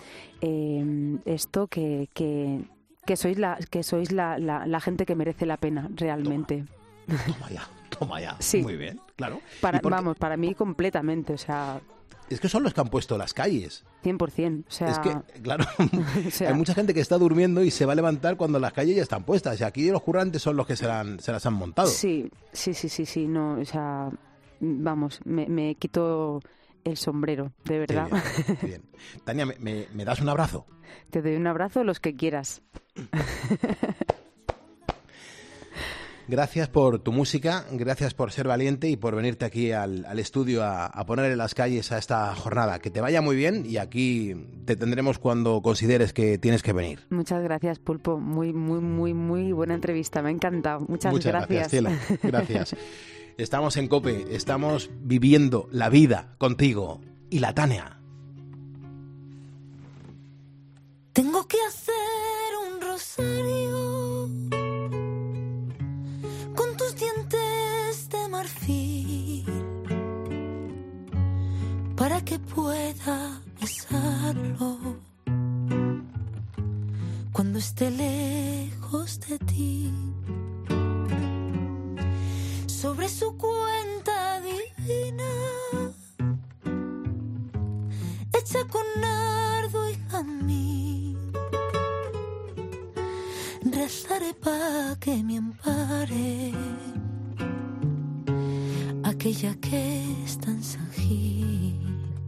eh, esto, que, que, que sois, la, que sois la, la, la gente que merece la pena realmente. Toma, toma ya, toma ya. Sí. Muy bien, claro. Para, vamos, para mí completamente, o sea... Es que son los que han puesto las calles. cien por ciento. O sea... Es que, claro, o sea... hay mucha gente que está durmiendo y se va a levantar cuando las calles ya están puestas. Y aquí los currantes son los que se, la han, se las han montado. Sí, sí, sí, sí, sí. No, o sea, vamos, me, me quito el sombrero, de verdad. Qué bien, qué bien. Tania, ¿me, me, ¿me das un abrazo? Te doy un abrazo, los que quieras. Gracias por tu música, gracias por ser valiente y por venirte aquí al, al estudio a, a poner en las calles a esta jornada. Que te vaya muy bien y aquí te tendremos cuando consideres que tienes que venir. Muchas gracias, Pulpo. Muy, muy, muy, muy buena entrevista. Me ha encantado. Muchas, Muchas gracias. gracias, Ciela. Gracias. Estamos en COPE, estamos viviendo la vida contigo y la Tania. Tengo que hacer un rosario con tus dientes de marfil para que pueda besarlo cuando esté lejos de ti. Sobre su cuenta divina, hecha con nardo y jazmín, rezaré pa' que me ampare aquella que es tan San Gil.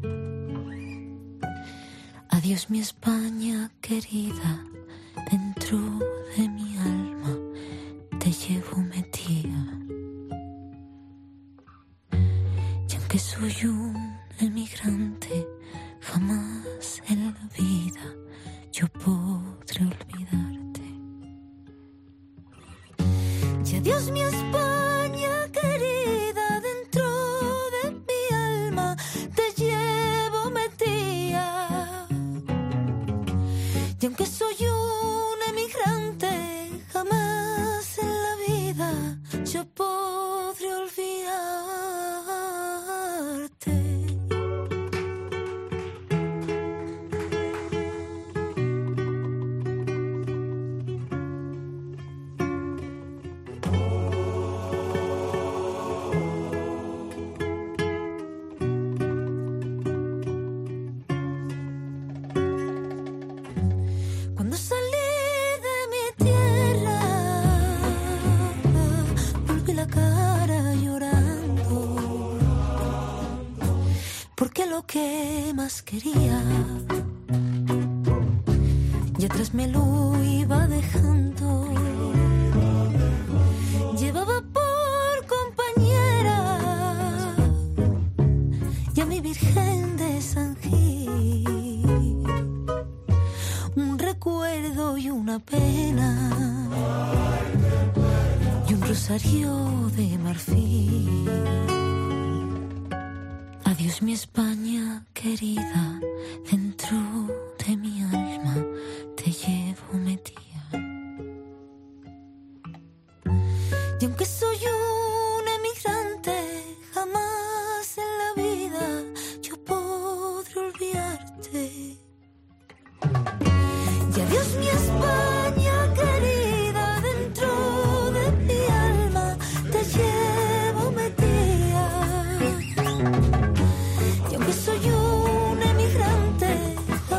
Adiós mi España querida, dentro de mi alma te llevo metida. Y aunque soy un emigrante, jamás en la vida yo podré olvidarte. Y adiós mi España querida, dentro Y aunque soy un emigrante, jamás en la vida yo podré olvidarte. Cuando salí de mi tierra, volví la cara llorando, porque lo que más quería, y atrás me lo iba dejando. Llevaba por compañera y a mi Virgen de San Gil, un recuerdo y una pena, y un rosario de marfil. Adiós mi España querida, dentro de mi alma te llevo metida. Y aunque soy un emigrante, jamás en la vida yo podré olvidarte. Y adiós mi España querida, dentro de mi alma te llevo metida. Y aunque soy un emigrante,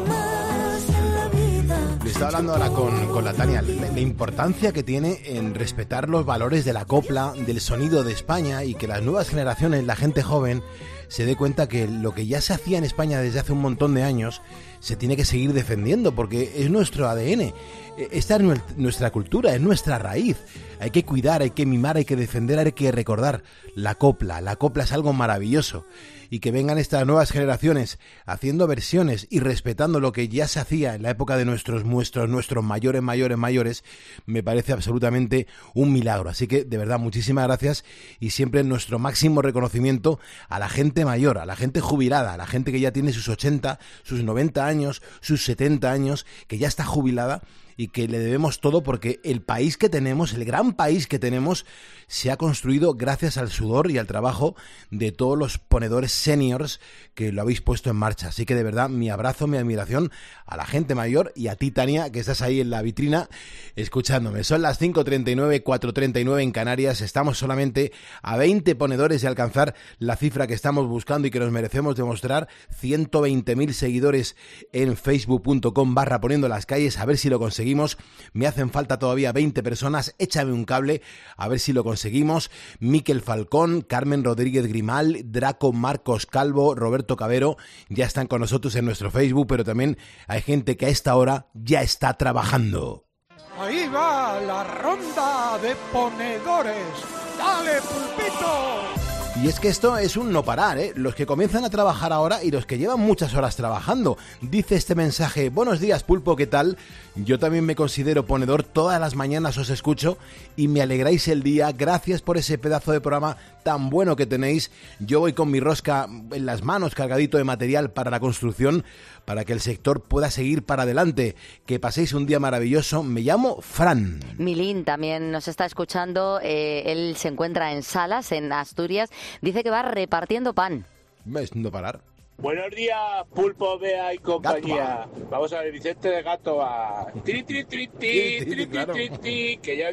jamás en la vida. Le estaba hablando ahora con, con la Tania, la, la importancia que tiene en respetar los valores de la copla, del sonido de España, y que las nuevas generaciones, la gente joven, se dé cuenta que lo que ya se hacía en España desde hace un montón de años se tiene que seguir defendiendo, porque es nuestro A D N, esta es nuestra cultura, es nuestra raíz. Hay que cuidar, hay que mimar, hay que defender, hay que recordar la copla. La copla es algo maravilloso, y que vengan estas nuevas generaciones haciendo versiones y respetando lo que ya se hacía en la época de nuestros nuestros, nuestros mayores, mayores, mayores, me parece absolutamente un milagro. Así que, de verdad, muchísimas gracias, y siempre nuestro máximo reconocimiento a la gente mayor, a la gente jubilada, a la gente que ya tiene sus ochenta, sus noventa años, sus setenta años, que ya está jubilada, y que le debemos todo, porque el país que tenemos, el gran país que tenemos, se ha construido gracias al sudor y al trabajo de todos los ponedores seniors que lo habéis puesto en marcha. Así que, de verdad, mi abrazo, mi admiración a la gente mayor, y a ti, Tania, que estás ahí en la vitrina escuchándome. Son las cinco treinta y nueve, cuatro treinta y nueve en Canarias. Estamos solamente a veinte ponedores de alcanzar la cifra que estamos buscando y que nos merecemos demostrar, ciento veinte mil seguidores en facebook punto com barra poniendo las calles. A ver si lo conseguimos. Me hacen falta todavía veinte personas, échame un cable, a ver si lo conseguimos. Miquel Falcón, Carmen Rodríguez Grimal, Draco Marcos Calvo, Roberto Cabero, ya están con nosotros en nuestro Facebook, pero también hay gente que a esta hora ya está trabajando. Ahí va la ronda de ponedores. ¡Dale, pulpito! Y es que esto es un no parar, ¿eh? Los que comienzan a trabajar ahora y los que llevan muchas horas trabajando. Dice este mensaje: buenos días, Pulpo, ¿qué tal? Yo también me considero ponedor, todas las mañanas os escucho y me alegráis el día. Gracias por ese pedazo de programa tan bueno que tenéis. Yo voy con mi rosca en las manos, cargadito de material para la construcción, para que el sector pueda seguir para adelante. Que paséis un día maravilloso. Me llamo Fran. Milín también nos está escuchando. Eh, él se encuentra en Salas, en Asturias. Dice que va repartiendo pan. ¿Ves? No parar. Buenos días, Pulpo, Bea y compañía. Gato. Vamos a ver, Vicente de Gato a... Tri, tri, tri, tri, tri, tri, tri, tri, que ya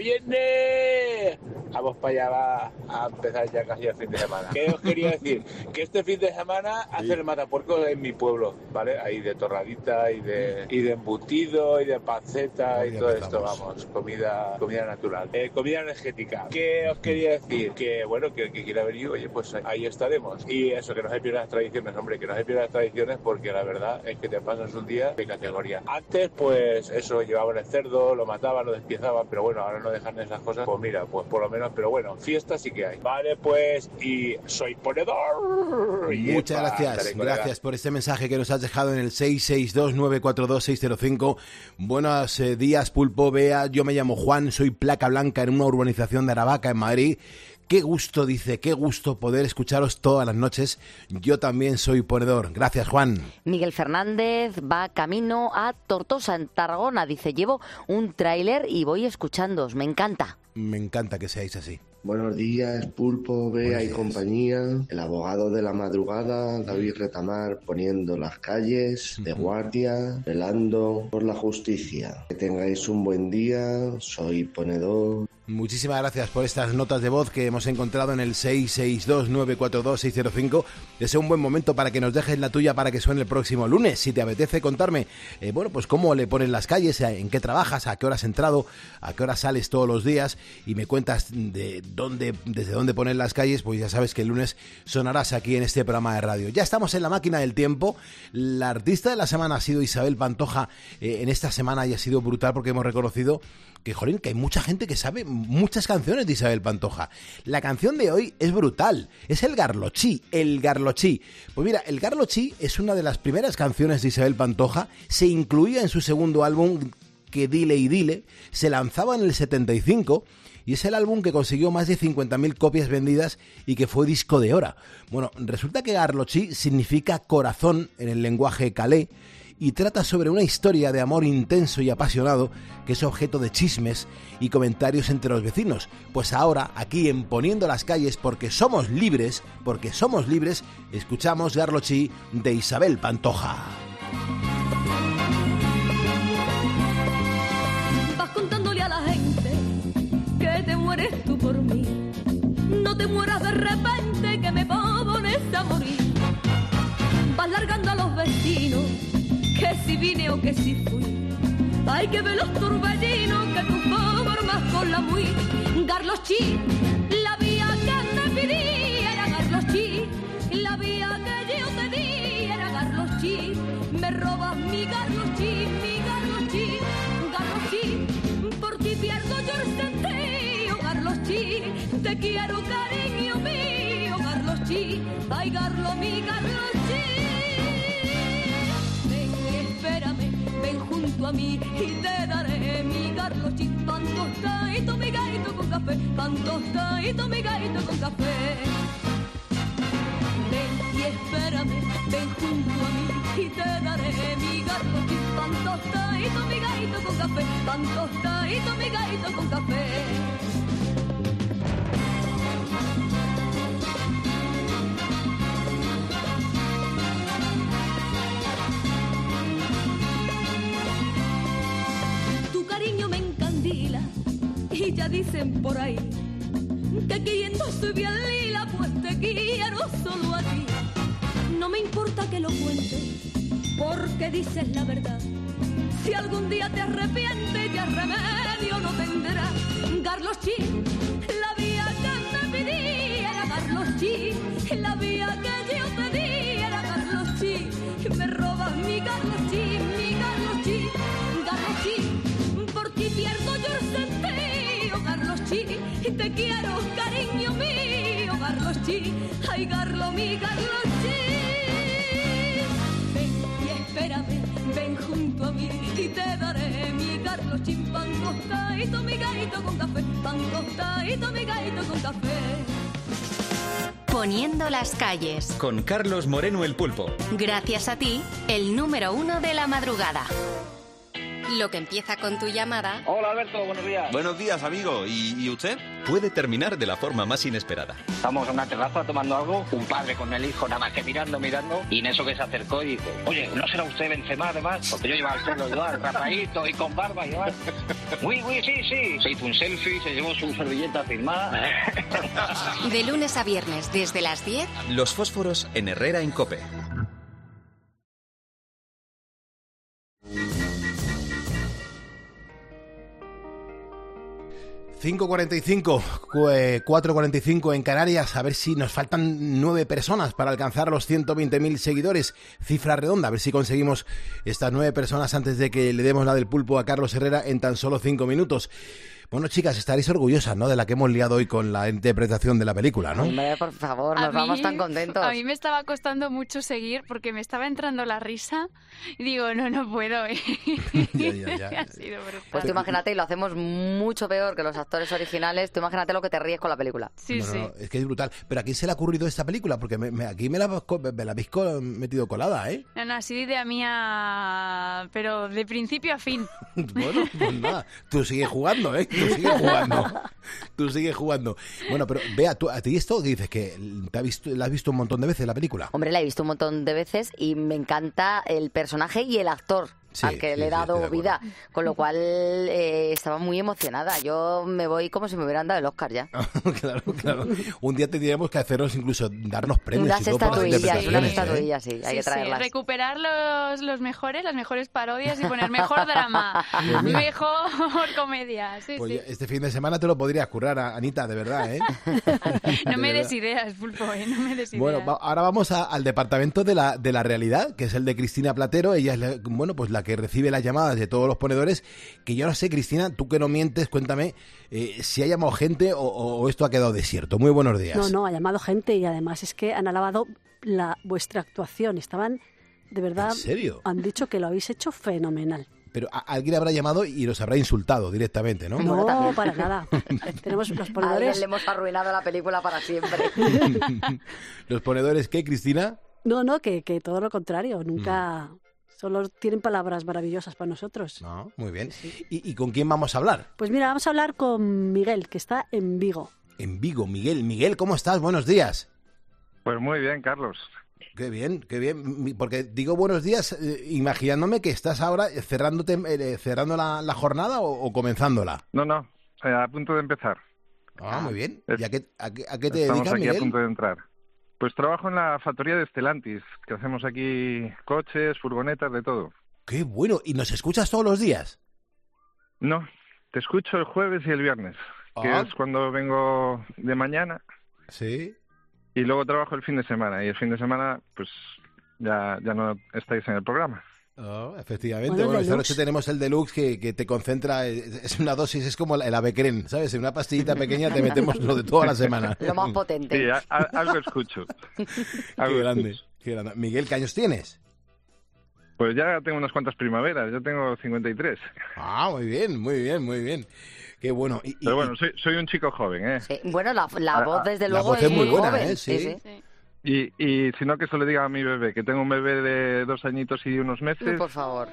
viene. Vamos para allá va a empezar ya casi el fin de semana. ¿Qué os quería decir? Que este fin de semana hacen el matapuercos en mi pueblo, ¿vale? Ahí de torradita y de y de embutido y de panceta y todo esto, vamos. Comida comida natural. Eh, comida energética. ¿Qué os quería decir? Que, bueno, que el que quiera venir, oye, pues ahí estaremos. Y eso, que no se pierdan las tradiciones, hombre, que no se pierdan las tradiciones, porque la verdad es que te pasas un día de categoría. Antes, pues eso, llevaban el cerdo, lo mataban, lo despiezaban, pero bueno, ahora no dejan esas cosas. Pues mira, pues por lo menos, pero bueno, fiesta sí que hay. Vale, pues, y soy ponedor. Muchas gracias, gracias por este mensaje que nos has dejado en el seis seis dos, nueve cuatro dos, seis cero cinco. Buenos eh, días, Pulpo, Bea. Yo me llamo Juan, soy placa blanca en una urbanización de Aravaca, en Madrid. Qué gusto, dice, qué gusto poder escucharos todas las noches. Yo también soy ponedor. Gracias, Juan. Miguel Fernández va camino a Tortosa, en Tarragona. Dice, llevo un tráiler y voy escuchándoos. Me encanta. Me encanta que seáis así. Buenos días, Pulpo, Bea y compañía. El abogado de la madrugada, David Retamar, poniendo las calles de guardia, velando por la justicia. Que tengáis un buen día, soy ponedor. Muchísimas gracias por estas notas de voz que hemos encontrado en el seis seis dos, nueve cuatro dos, seis cero cinco. Es un buen momento para que nos dejes la tuya para que suene el próximo lunes. Si te apetece contarme, eh, bueno, pues cómo le pones las calles, en qué trabajas, a qué hora has entrado, a qué hora sales todos los días y me cuentas de dónde, desde dónde pones las calles, pues ya sabes que el lunes sonarás aquí en este programa de radio. Ya estamos en la máquina del tiempo. La artista de la semana ha sido Isabel Pantoja eh, en esta semana y ha sido brutal porque hemos reconocido que, jolín, que hay mucha gente que sabe muchas canciones de Isabel Pantoja. La canción de hoy es brutal, es el Garlochí, el Garlochí. Pues mira, el Garlochí es una de las primeras canciones de Isabel Pantoja, se incluía en su segundo álbum, Que Dile y Dile, se lanzaba en el setenta y cinco y es el álbum que consiguió más de cincuenta mil copias vendidas y que fue disco de oro. Bueno, resulta que Garlochí significa corazón en el lenguaje calé, y trata sobre una historia de amor intenso y apasionado que es objeto de chismes y comentarios entre los vecinos. Pues ahora, aquí en Poniendo las calles, porque somos libres, porque somos libres, escuchamos Garlochí de Isabel Pantoja. Vas contándole a la gente que te mueres tú por mí. No te mueras de repente que me pones a morir. Vas largando a los vecinos que si vine o que si fui. Hay que ver los torbellinos que tú formas con la muy. Garlochí, la vía que te pedí era Garlochí. La vía que yo te di era Garlochí. Me robas mi Garlochí, mi Garlochí. Garlochí, por ti pierdo yo el sentido. Garlochí, te quiero cariño mío. Garlochí, ay Garlo, mi Garlochí. Espérame, ven junto a mí y te daré mi Garlochí. Pan tostadito, mi gaito con café. Pan tostadito, mi gaito con café. Ven y espérame, ven junto a mí y te daré mi Garlochí. Pan tostadito, mi gaito con café. Pan tostadito, mi gaito con café. Y ya dicen por ahí que queriendo soy bien lila, pues te quiero solo a ti. No me importa que lo cuentes, porque dices la verdad. Si algún día te arrepientes, ya remedio no tendrás. Garlochí, la vía que me pedí era Garlochí. La vía que yo te di era Garlochí. Me robas mi Garlochí, mi Garlochí. Garlochí, por ti pierdo yo el sentido. Garlochí, te quiero, cariño mío, Garlochí, ay Garlo, mi Garlochí. Ven y espérame, ven junto a mí y te daré mi Garlochí. Pan tostadito, mi gaito con café, pan tostadito, mi gaito con café. Poniendo las calles. Con Carlos Moreno el Pulpo. Gracias a ti, el número uno de la madrugada. Lo que empieza con tu llamada. Hola Alberto, buenos días. Buenos días, amigo. ¿Y, y usted? Puede terminar de la forma más inesperada. Estamos en una terraza tomando algo, un padre con el hijo nada más que mirando, mirando, y en eso que se acercó y dijo, oye, ¿no será usted Benzema además? Porque yo llevaba el pelo igual, rapadito y con barba igual. Uy, uy, sí, sí. Se hizo un selfie, se llevó su servilleta firmada. De lunes a viernes, desde las diez. Los fósforos en Herrera en COPE. cinco cuarenta y cinco, cuatro cuarenta y cinco en Canarias. A ver si nos faltan nueve personas para alcanzar los ciento veinte mil seguidores. Cifra redonda, a ver si conseguimos estas nueve personas antes de que le demos la del pulpo a Carlos Herrera en tan solo cinco minutos. Bueno, chicas, estaréis orgullosas, ¿no?, de la que hemos liado hoy con la interpretación de la película, ¿no? Hombre, por favor, nos A vamos mí- tan contentos. A mí me estaba costando mucho seguir porque me estaba entrando la risa y digo, no, no puedo. ¿eh? Ya, ya, ya. Ha sido brutal. Pues tú imagínate, y lo hacemos mucho peor que los actores originales, tú imagínate lo que te ríes con la película. Sí, No, sí. no, es que es brutal. Pero ¿a quién se le ha ocurrido esta película? Porque me- me- aquí me la, me la habéis co- metido colada, ¿eh? No, no, así de idea mía, pero de principio a fin. Bueno, pues nada, tú sigues jugando, ¿eh? Tú sigues jugando. Tú sigues jugando. Bueno, pero vea, tú, a ti esto que dices que te has visto, la has visto un montón de veces la película. Hombre, la he visto un montón de veces y me encanta el personaje y el actor Sí, al que sí, le he sí, dado estoy de vida, con lo cual eh, estaba muy emocionada. Yo me voy como si me hubieran dado el Oscar ya. Claro, claro. Un día tendríamos que haceros incluso darnos premios. Unas y todo por las estatuillas, unas interpretaciones, ¿eh? estatuillas, sí, hay Sí, que sí, traerlas. recuperar los, los mejores, las mejores parodias y poner mejor drama, Pues mira. mejor comedia. Sí, Pues sí. ya este fin de semana te lo podrías currar, a- Anita, de verdad, ¿eh? No De me verdad. des ideas, Pulpo, ¿eh? No me des ideas. Bueno, va- ahora vamos a- al departamento de la, de la realidad, que es el de Cristina Platero. Ella es, la, bueno, pues la que recibe las llamadas de todos los ponedores. Que yo no sé, Cristina, tú que no mientes, cuéntame eh, si ha llamado gente o, o esto ha quedado desierto. Muy buenos días. No, no, ha llamado gente y además es que han alabado la, vuestra actuación. Estaban, de verdad, ¿En serio? han dicho que lo habéis hecho fenomenal. Pero a- alguien habrá llamado y los habrá insultado directamente, ¿no? No, para nada. Tenemos los A alguien ponedores. le hemos arruinado la película para siempre. ¿Los ponedores qué, Cristina? No, no, que, que todo lo contrario. Nunca. Solo tienen palabras maravillosas para nosotros. No, muy bien. ¿Y, y con quién vamos a hablar? Pues mira, vamos a hablar con Miguel, que está en Vigo. En Vigo, Miguel. Miguel, ¿cómo estás? Buenos días. Pues muy bien, Carlos. Qué bien, qué bien. Mi- Porque digo buenos días eh, imaginándome que estás ahora cerrándote, eh, cerrando la, la jornada o, o comenzándola. No, no, eh, a punto de empezar. Ah, muy bien. Es- ¿Y a qué, a qué- a qué te Estamos dedicas, aquí a Miguel? punto de entrar. Pues trabajo en la factoría de Stellantis, que hacemos aquí coches, furgonetas, de todo. Qué bueno. ¿Y nos escuchas todos los días? No, te escucho el jueves y el viernes, que Ah. es cuando vengo de mañana. Sí. Y luego trabajo el fin de semana, y el fin de semana, pues ya, ya no estáis en el programa. Oh, efectivamente. Bueno, el Bueno, esta deluxe. noche tenemos el deluxe que, que te concentra. Es es una dosis, es como el Avecren, ¿sabes? En una pastillita pequeña te metemos lo de toda la semana. Lo más potente. Sí, a- a- algo escucho. Qué grande, qué grande. Miguel, ¿qué años tienes? Pues ya tengo unas cuantas primaveras, yo tengo cincuenta y tres. Ah, muy bien, muy bien, muy bien. Qué bueno. Y, y- Pero bueno, soy, soy un chico joven, ¿eh? Sí, bueno, la, la Ah, voz, ah, desde la luego, voz es muy buena, joven. ¿eh? Sí. Y, y si no, que se lo diga a mi bebé, que tengo un bebé de dos añitos y unos meses. Ay, por favor.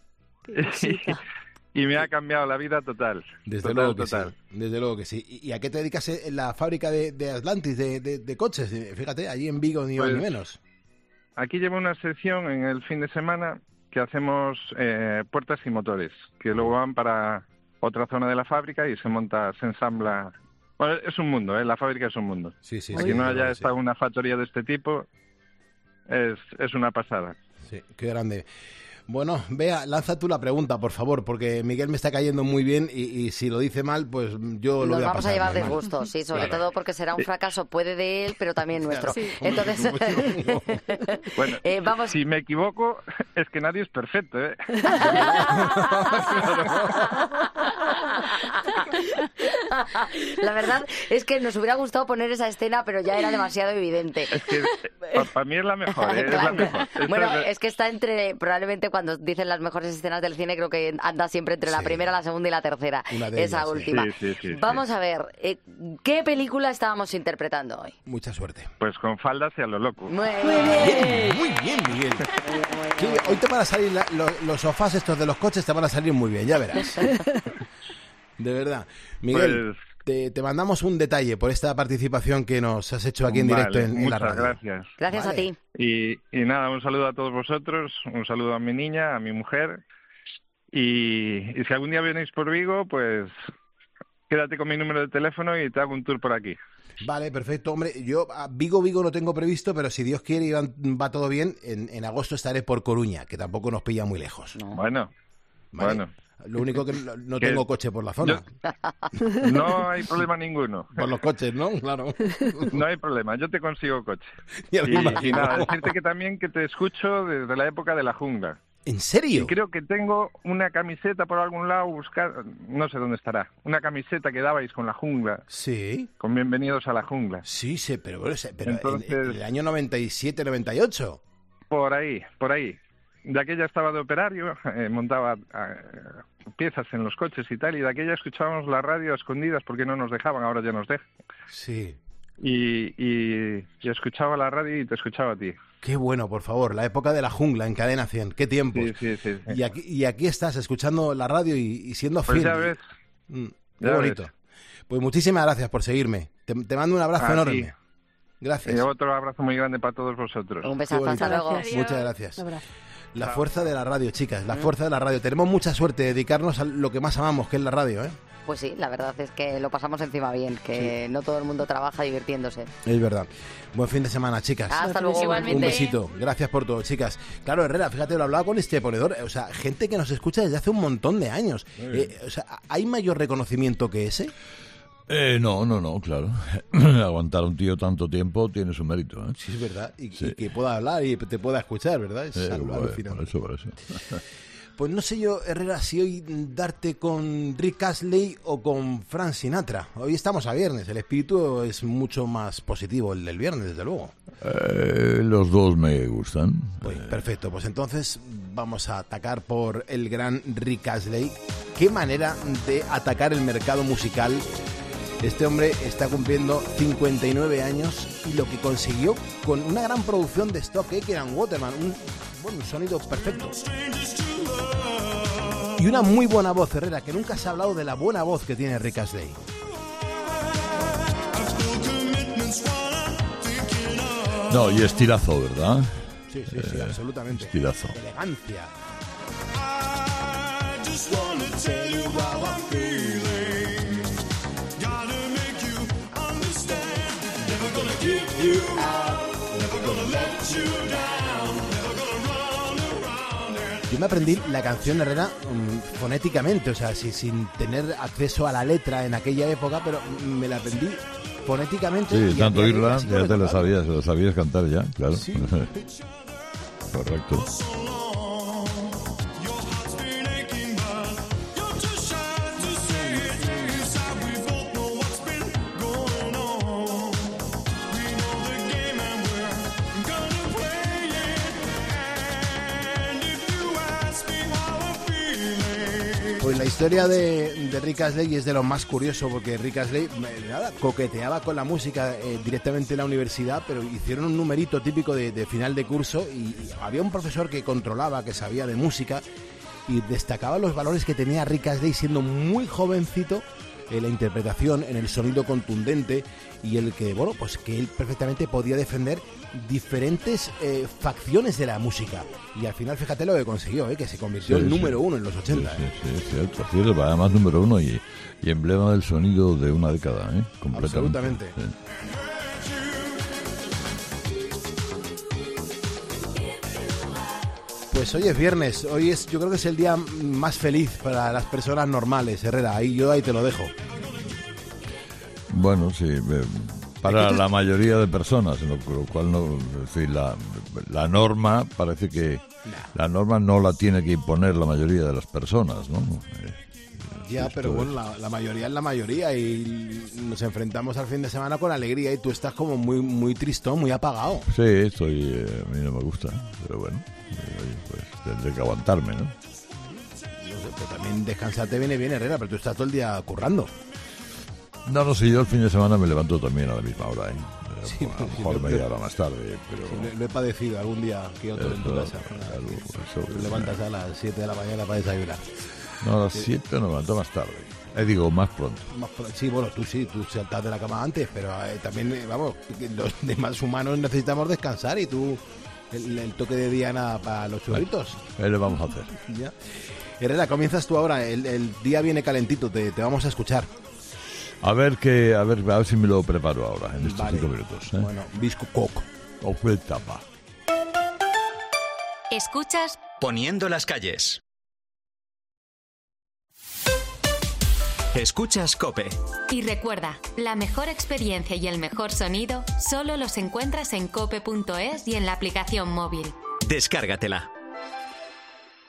Y me ha cambiado la vida total. Desde total, luego que total. sí. Desde luego que sí. ¿Y y a qué te dedicas en la fábrica de, de Atlantis de, de- de coches? Eh, Fíjate, allí en Vigo ni más Pues, ni menos. Aquí llevo una sección en el fin de semana que hacemos eh, puertas y motores, que luego van para otra zona de la fábrica y se monta, se ensambla. Bueno, es un mundo, ¿eh? La fábrica es un mundo. Sí, sí, Aquí sí, no desde haya luego que estado una factoría de este tipo, es, es una pasada. Sí, qué grande. Bueno, Bea, lanza tú la pregunta, por favor, porque Miguel me está cayendo muy bien y, y si lo dice mal, pues yo lo Nos voy a vamos pasar a llevar muy mal. disgustos, sí, sobre Claro. todo porque será un fracaso, puede de él, pero también nuestro. Sí. Entonces, Bueno, eh, vamos. si me equivoco, es que nadie es perfecto, ¿eh? La verdad es que nos hubiera gustado poner esa escena, pero ya era demasiado evidente. Para mí es la mejor, ¿eh? Es la Claro. mejor. Esta Bueno, es- es que está entre, probablemente cuando dicen las mejores escenas del cine, creo que anda siempre entre la primera, la segunda y la tercera. Una de Esa ellas, sí. última. Sí, sí, sí, sí. Vamos a ver, eh, ¿qué película estábamos interpretando hoy? Mucha suerte. Pues con faldas y a lo loco. Muy bien. Muy bien, Miguel. Sí, hoy te van a salir la- lo- los sofás estos de los coches, te van a salir muy bien, ya verás. De verdad. Miguel, Pues- te, te mandamos un detalle por esta participación que nos has hecho aquí en Vale, directo en, en la muchas radio. gracias. Gracias a Vale. ti. Y, y nada, un saludo a todos vosotros, un saludo a mi niña, a mi mujer. Y, y si algún día venís por Vigo, pues quédate con mi número de teléfono y te hago un tour por aquí. Vale, perfecto. Hombre, yo a Vigo, Vigo no tengo previsto, pero si Dios quiere y va, va todo bien, en, en agosto estaré por Coruña, que tampoco nos pilla muy lejos. Bueno, Vale. bueno. Lo único que no, no Que- tengo coche por la zona. No hay problema ninguno. Por los coches, ¿no? Claro. No hay problema, yo te consigo coche. Ya me Y, imagino. y nada, decirte que también que te escucho desde la época de la jungla. ¿En serio? Y creo que tengo una camiseta por algún lado, buscar, no sé dónde estará, una camiseta que dabais con la jungla. Sí. Con Bienvenidos a la Jungla. Sí, sí, pero, pero Entonces, en, en el año noventa y siete, noventa y ocho. Por ahí, por ahí. De aquella estaba de operario, eh, montaba eh, piezas en los coches y tal, y de aquella escuchábamos la radio a escondidas porque no nos dejaban, ahora ya nos dejan. Sí. Y, y, y escuchaba la radio y te escuchaba a ti. Qué bueno, por favor, la época de la jungla en Cadena cien, qué tiempos. Sí, sí, sí, sí. Y, aquí, y aquí estás escuchando la radio y, y siendo pues fiel. Ya ves. Mm, qué ya bonito. Ves. Pues muchísimas gracias por seguirme. Te, te mando un abrazo a enorme. Ti. Gracias. Y otro abrazo muy grande para todos vosotros. Un besazo, hasta luego. Muchas gracias. La Chao. fuerza de la radio, chicas, la Mm. fuerza de la radio. Tenemos mucha suerte de dedicarnos a lo que más amamos, que es la radio, ¿eh? Pues sí, la verdad es que lo pasamos encima bien, que sí. No todo el mundo trabaja divirtiéndose. Es verdad. Buen fin de semana, chicas. Hasta luego. Igualmente. Un besito. Gracias por todo, chicas. Claro, Herrera, fíjate, lo hablaba con este ponedor. O sea, gente que nos escucha desde hace un montón de años. Eh, o sea, ¿hay mayor reconocimiento que ese? Eh, no, no, no, claro. Aguantar a un tío tanto tiempo tiene su mérito, ¿eh? Sí, es verdad. Y, sí. y que pueda hablar y te pueda escuchar, ¿verdad? Es eh, algo bueno, alucinante. por eso, por eso. Pues no sé yo, Herrera, si hoy darte con Rick Astley o con Frank Sinatra. Hoy estamos a viernes, el espíritu es mucho más positivo el del viernes, desde luego. Eh, los dos me gustan. Pues perfecto, pues entonces vamos a atacar por el gran Rick Astley. Qué manera de atacar el mercado musical. Este hombre está cumpliendo cincuenta y nueve años y lo que consiguió con una gran producción de stock, ¿eh? Que eran Waterman, un, bueno, un sonido perfecto. Y una muy buena voz, Herrera, que nunca se ha hablado de la buena voz que tiene Rick Astley. No, y estirazo, ¿verdad? Sí, sí, sí, eh, absolutamente. Estirazo. Elegancia. Yo me aprendí la canción, Herrera, um, fonéticamente, o sea, si, sin tener acceso a la letra en aquella época, pero me la aprendí fonéticamente. Sí, tanto oírla, ya te la sabías, lo sabías cantar ya, claro. Sí. Correcto. Pues la historia de, de Rick Astley es de lo más curioso, porque Rick Astley nada, coqueteaba con la música eh, directamente en la universidad, pero hicieron un numerito típico de, de final de curso y, y había un profesor que controlaba, que sabía de música y destacaba los valores que tenía Rick Astley siendo muy jovencito en la interpretación, en el sonido contundente y el que, bueno, pues que él perfectamente podía defender diferentes eh, facciones de la música. Y al final, fíjate lo que consiguió, ¿eh? Que se convirtió sí, en sí. número uno en los ochenta. Sí, ¿eh? sí, sí, cierto, cierto, además número uno y, y emblema del sonido de una década, ¿eh? Completamente. Absolutamente. Sí. Pues hoy es viernes, hoy es, yo creo que es el día más feliz para las personas normales, Herrera, ahí yo ahí te lo dejo. Bueno, sí, eh, para la mayoría de personas, lo, lo cual no, es decir, la, la norma parece que la norma no la tiene que imponer la mayoría de las personas, ¿no? Eh, Ya, pero bueno, la, la mayoría es la mayoría y nos enfrentamos al fin de semana con alegría y tú estás como muy muy tristón, muy apagado. Sí, estoy, eh, a mí no me gusta, pero bueno, eh, pues tendré que aguantarme, ¿no? No sé, pero también descansar te viene bien, Herrera, pero tú estás todo el día currando. No, no sé, yo el fin de semana me levanto también a la misma hora, ¿eh? Sí, a lo sí, mejor lo- media hora más tarde, pero... Sí, lo, lo he padecido algún día que otro en tu Eso, casa. claro, eso, Te levantas a las siete de la mañana para desayunar. No, a las Sí. siete no me levanto más tarde. Eh, digo, más pronto. Más pro- Sí, bueno, tú sí, tú saltas de la cama antes, pero eh, también, eh, vamos, que los demás humanos necesitamos descansar y tú, el, el toque de Diana para los churritos. ¿Qué le vamos a hacer? Ya. Herrera, comienzas tú ahora, el, el día viene calentito, te, te vamos a escuchar. A ver que, a ver, a ver si me lo preparo ahora, en estos Vale. cinco minutos. ¿eh? Bueno, Bisco Coc. Oferta, pa. Escuchas Poniendo las calles. Escuchas COPE. y recuerda, la mejor experiencia y el mejor sonido solo los encuentras en cope punto es y en la aplicación móvil. Descárgatela.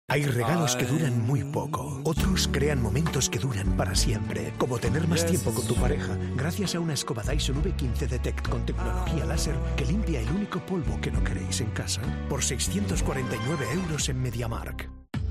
Hay regalos que duran muy poco, otros crean momentos que duran para siempre, como tener más tiempo con tu pareja, gracias a una escoba Dyson V quince Detect con tecnología láser que limpia el único polvo que no queréis en casa, por seiscientos cuarenta y nueve euros en MediaMarkt.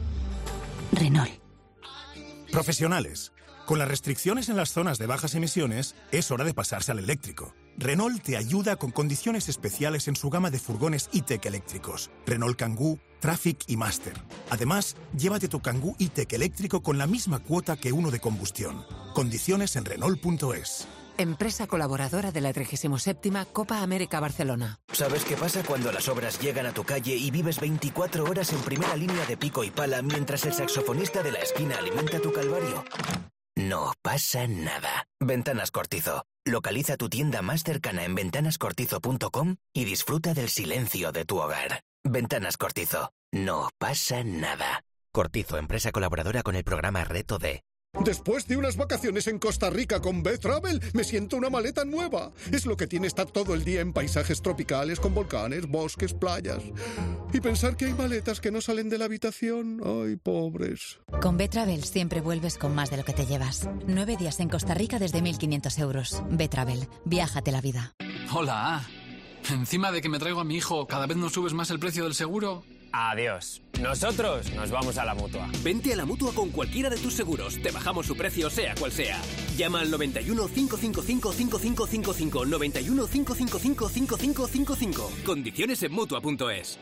Renault. Profesionales. Con las restricciones en las zonas de bajas emisiones, es hora de pasarse al eléctrico. Renault te ayuda con condiciones especiales en su gama de furgones E-Tech eléctricos. Renault Kangoo, Traffic y Master. Además, llévate tu Kangoo E-Tech eléctrico con la misma cuota que uno de combustión. Condiciones en Renault punto es. Empresa colaboradora de la trigésima séptima Copa América Barcelona. ¿Sabes qué pasa cuando las obras llegan a tu calle y vives veinticuatro horas en primera línea de pico y pala mientras el saxofonista de la esquina alimenta tu calvario? No pasa nada. Ventanas Cortizo. Localiza tu tienda más cercana en ventanas cortizo punto com y disfruta del silencio de tu hogar. Ventanas Cortizo. No pasa nada. Cortizo, empresa colaboradora con el programa Reto D. Después de unas vacaciones en Costa Rica con B-Travel, me siento una maleta nueva. Es lo que tiene estar todo el día en paisajes tropicales con volcanes, bosques, playas. Y pensar que hay maletas que no salen de la habitación. Ay, pobres. Con B-Travel siempre vuelves con más de lo que te llevas. Nueve días en Costa Rica desde mil quinientos euros. B-Travel. Viájate la vida. Hola. Encima de que me traigo a mi hijo, ¿cada vez no subes más el precio del seguro? Adiós. Nosotros nos vamos a la Mutua. Vente a la Mutua con cualquiera de tus seguros. Te bajamos su precio, sea cual sea. Llama al noventa y uno, cinco cinco cinco, cinco cinco cinco cinco. noventa y uno, cinco cinco cinco, cinco cinco cinco cinco. Condiciones en Mutua punto es.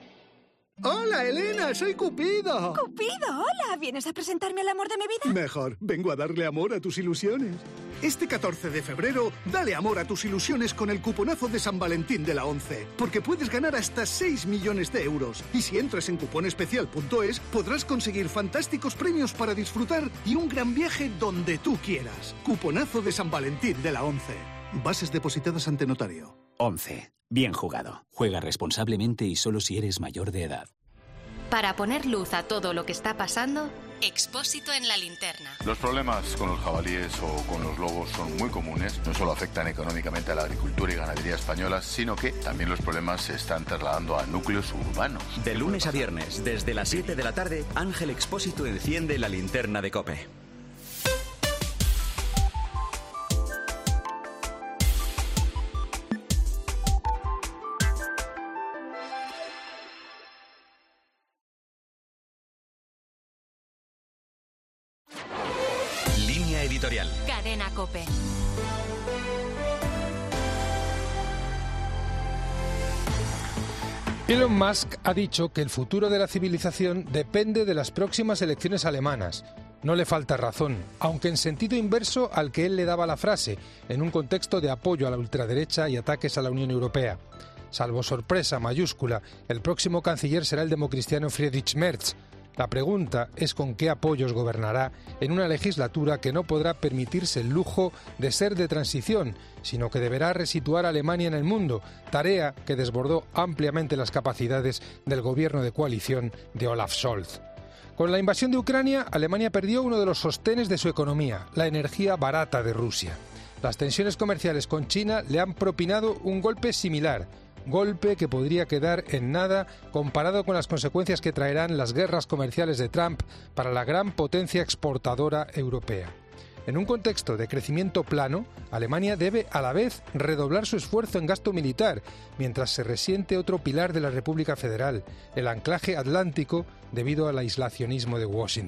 Hola, Elena, soy Cupido. Cupido, hola. ¿Vienes a presentarme al amor de mi vida? Mejor, vengo a darle amor a tus ilusiones. Este catorce de febrero, dale amor a tus ilusiones con el cuponazo de San Valentín de la ONCE, porque puedes ganar hasta seis millones de euros. Y si entras en cuponespecial punto es, podrás conseguir fantásticos premios para disfrutar y un gran viaje donde tú quieras. Cuponazo de San Valentín de la ONCE. Bases depositadas ante notario. ONCE. Bien jugado. Juega responsablemente y solo si eres mayor de edad. Para poner luz a todo lo que está pasando, Expósito en la linterna. Los problemas con los jabalíes o con los lobos son muy comunes. No solo afectan económicamente a la agricultura y ganadería españolas, sino que también los problemas se están trasladando a núcleos urbanos. De lunes a viernes, desde las siete de la tarde, Ángel Expósito enciende la linterna de COPE. Editorial. Cadena COPE. Elon Musk ha dicho que el futuro de la civilización depende de las próximas elecciones alemanas. No le falta razón, aunque en sentido inverso al que él le daba la frase, en un contexto de apoyo a la ultraderecha y ataques a la Unión Europea. Salvo sorpresa mayúscula, el próximo canciller será el democristiano Friedrich Merz. La pregunta es con qué apoyos gobernará en una legislatura que no podrá permitirse el lujo de ser de transición, sino que deberá resituar a Alemania en el mundo, tarea que desbordó ampliamente las capacidades del gobierno de coalición de Olaf Scholz. Con la invasión de Ucrania, Alemania perdió uno de los sostenes de su economía, la energía barata de Rusia. Las tensiones comerciales con China le han propinado un golpe similar, golpe que podría quedar en nada comparado con las consecuencias que traerán las guerras comerciales de Trump para la gran potencia exportadora europea. En un contexto de crecimiento plano, Alemania debe a la vez redoblar su esfuerzo en gasto militar, mientras se resiente otro pilar de la República Federal, el anclaje atlántico debido al aislacionismo de Washington.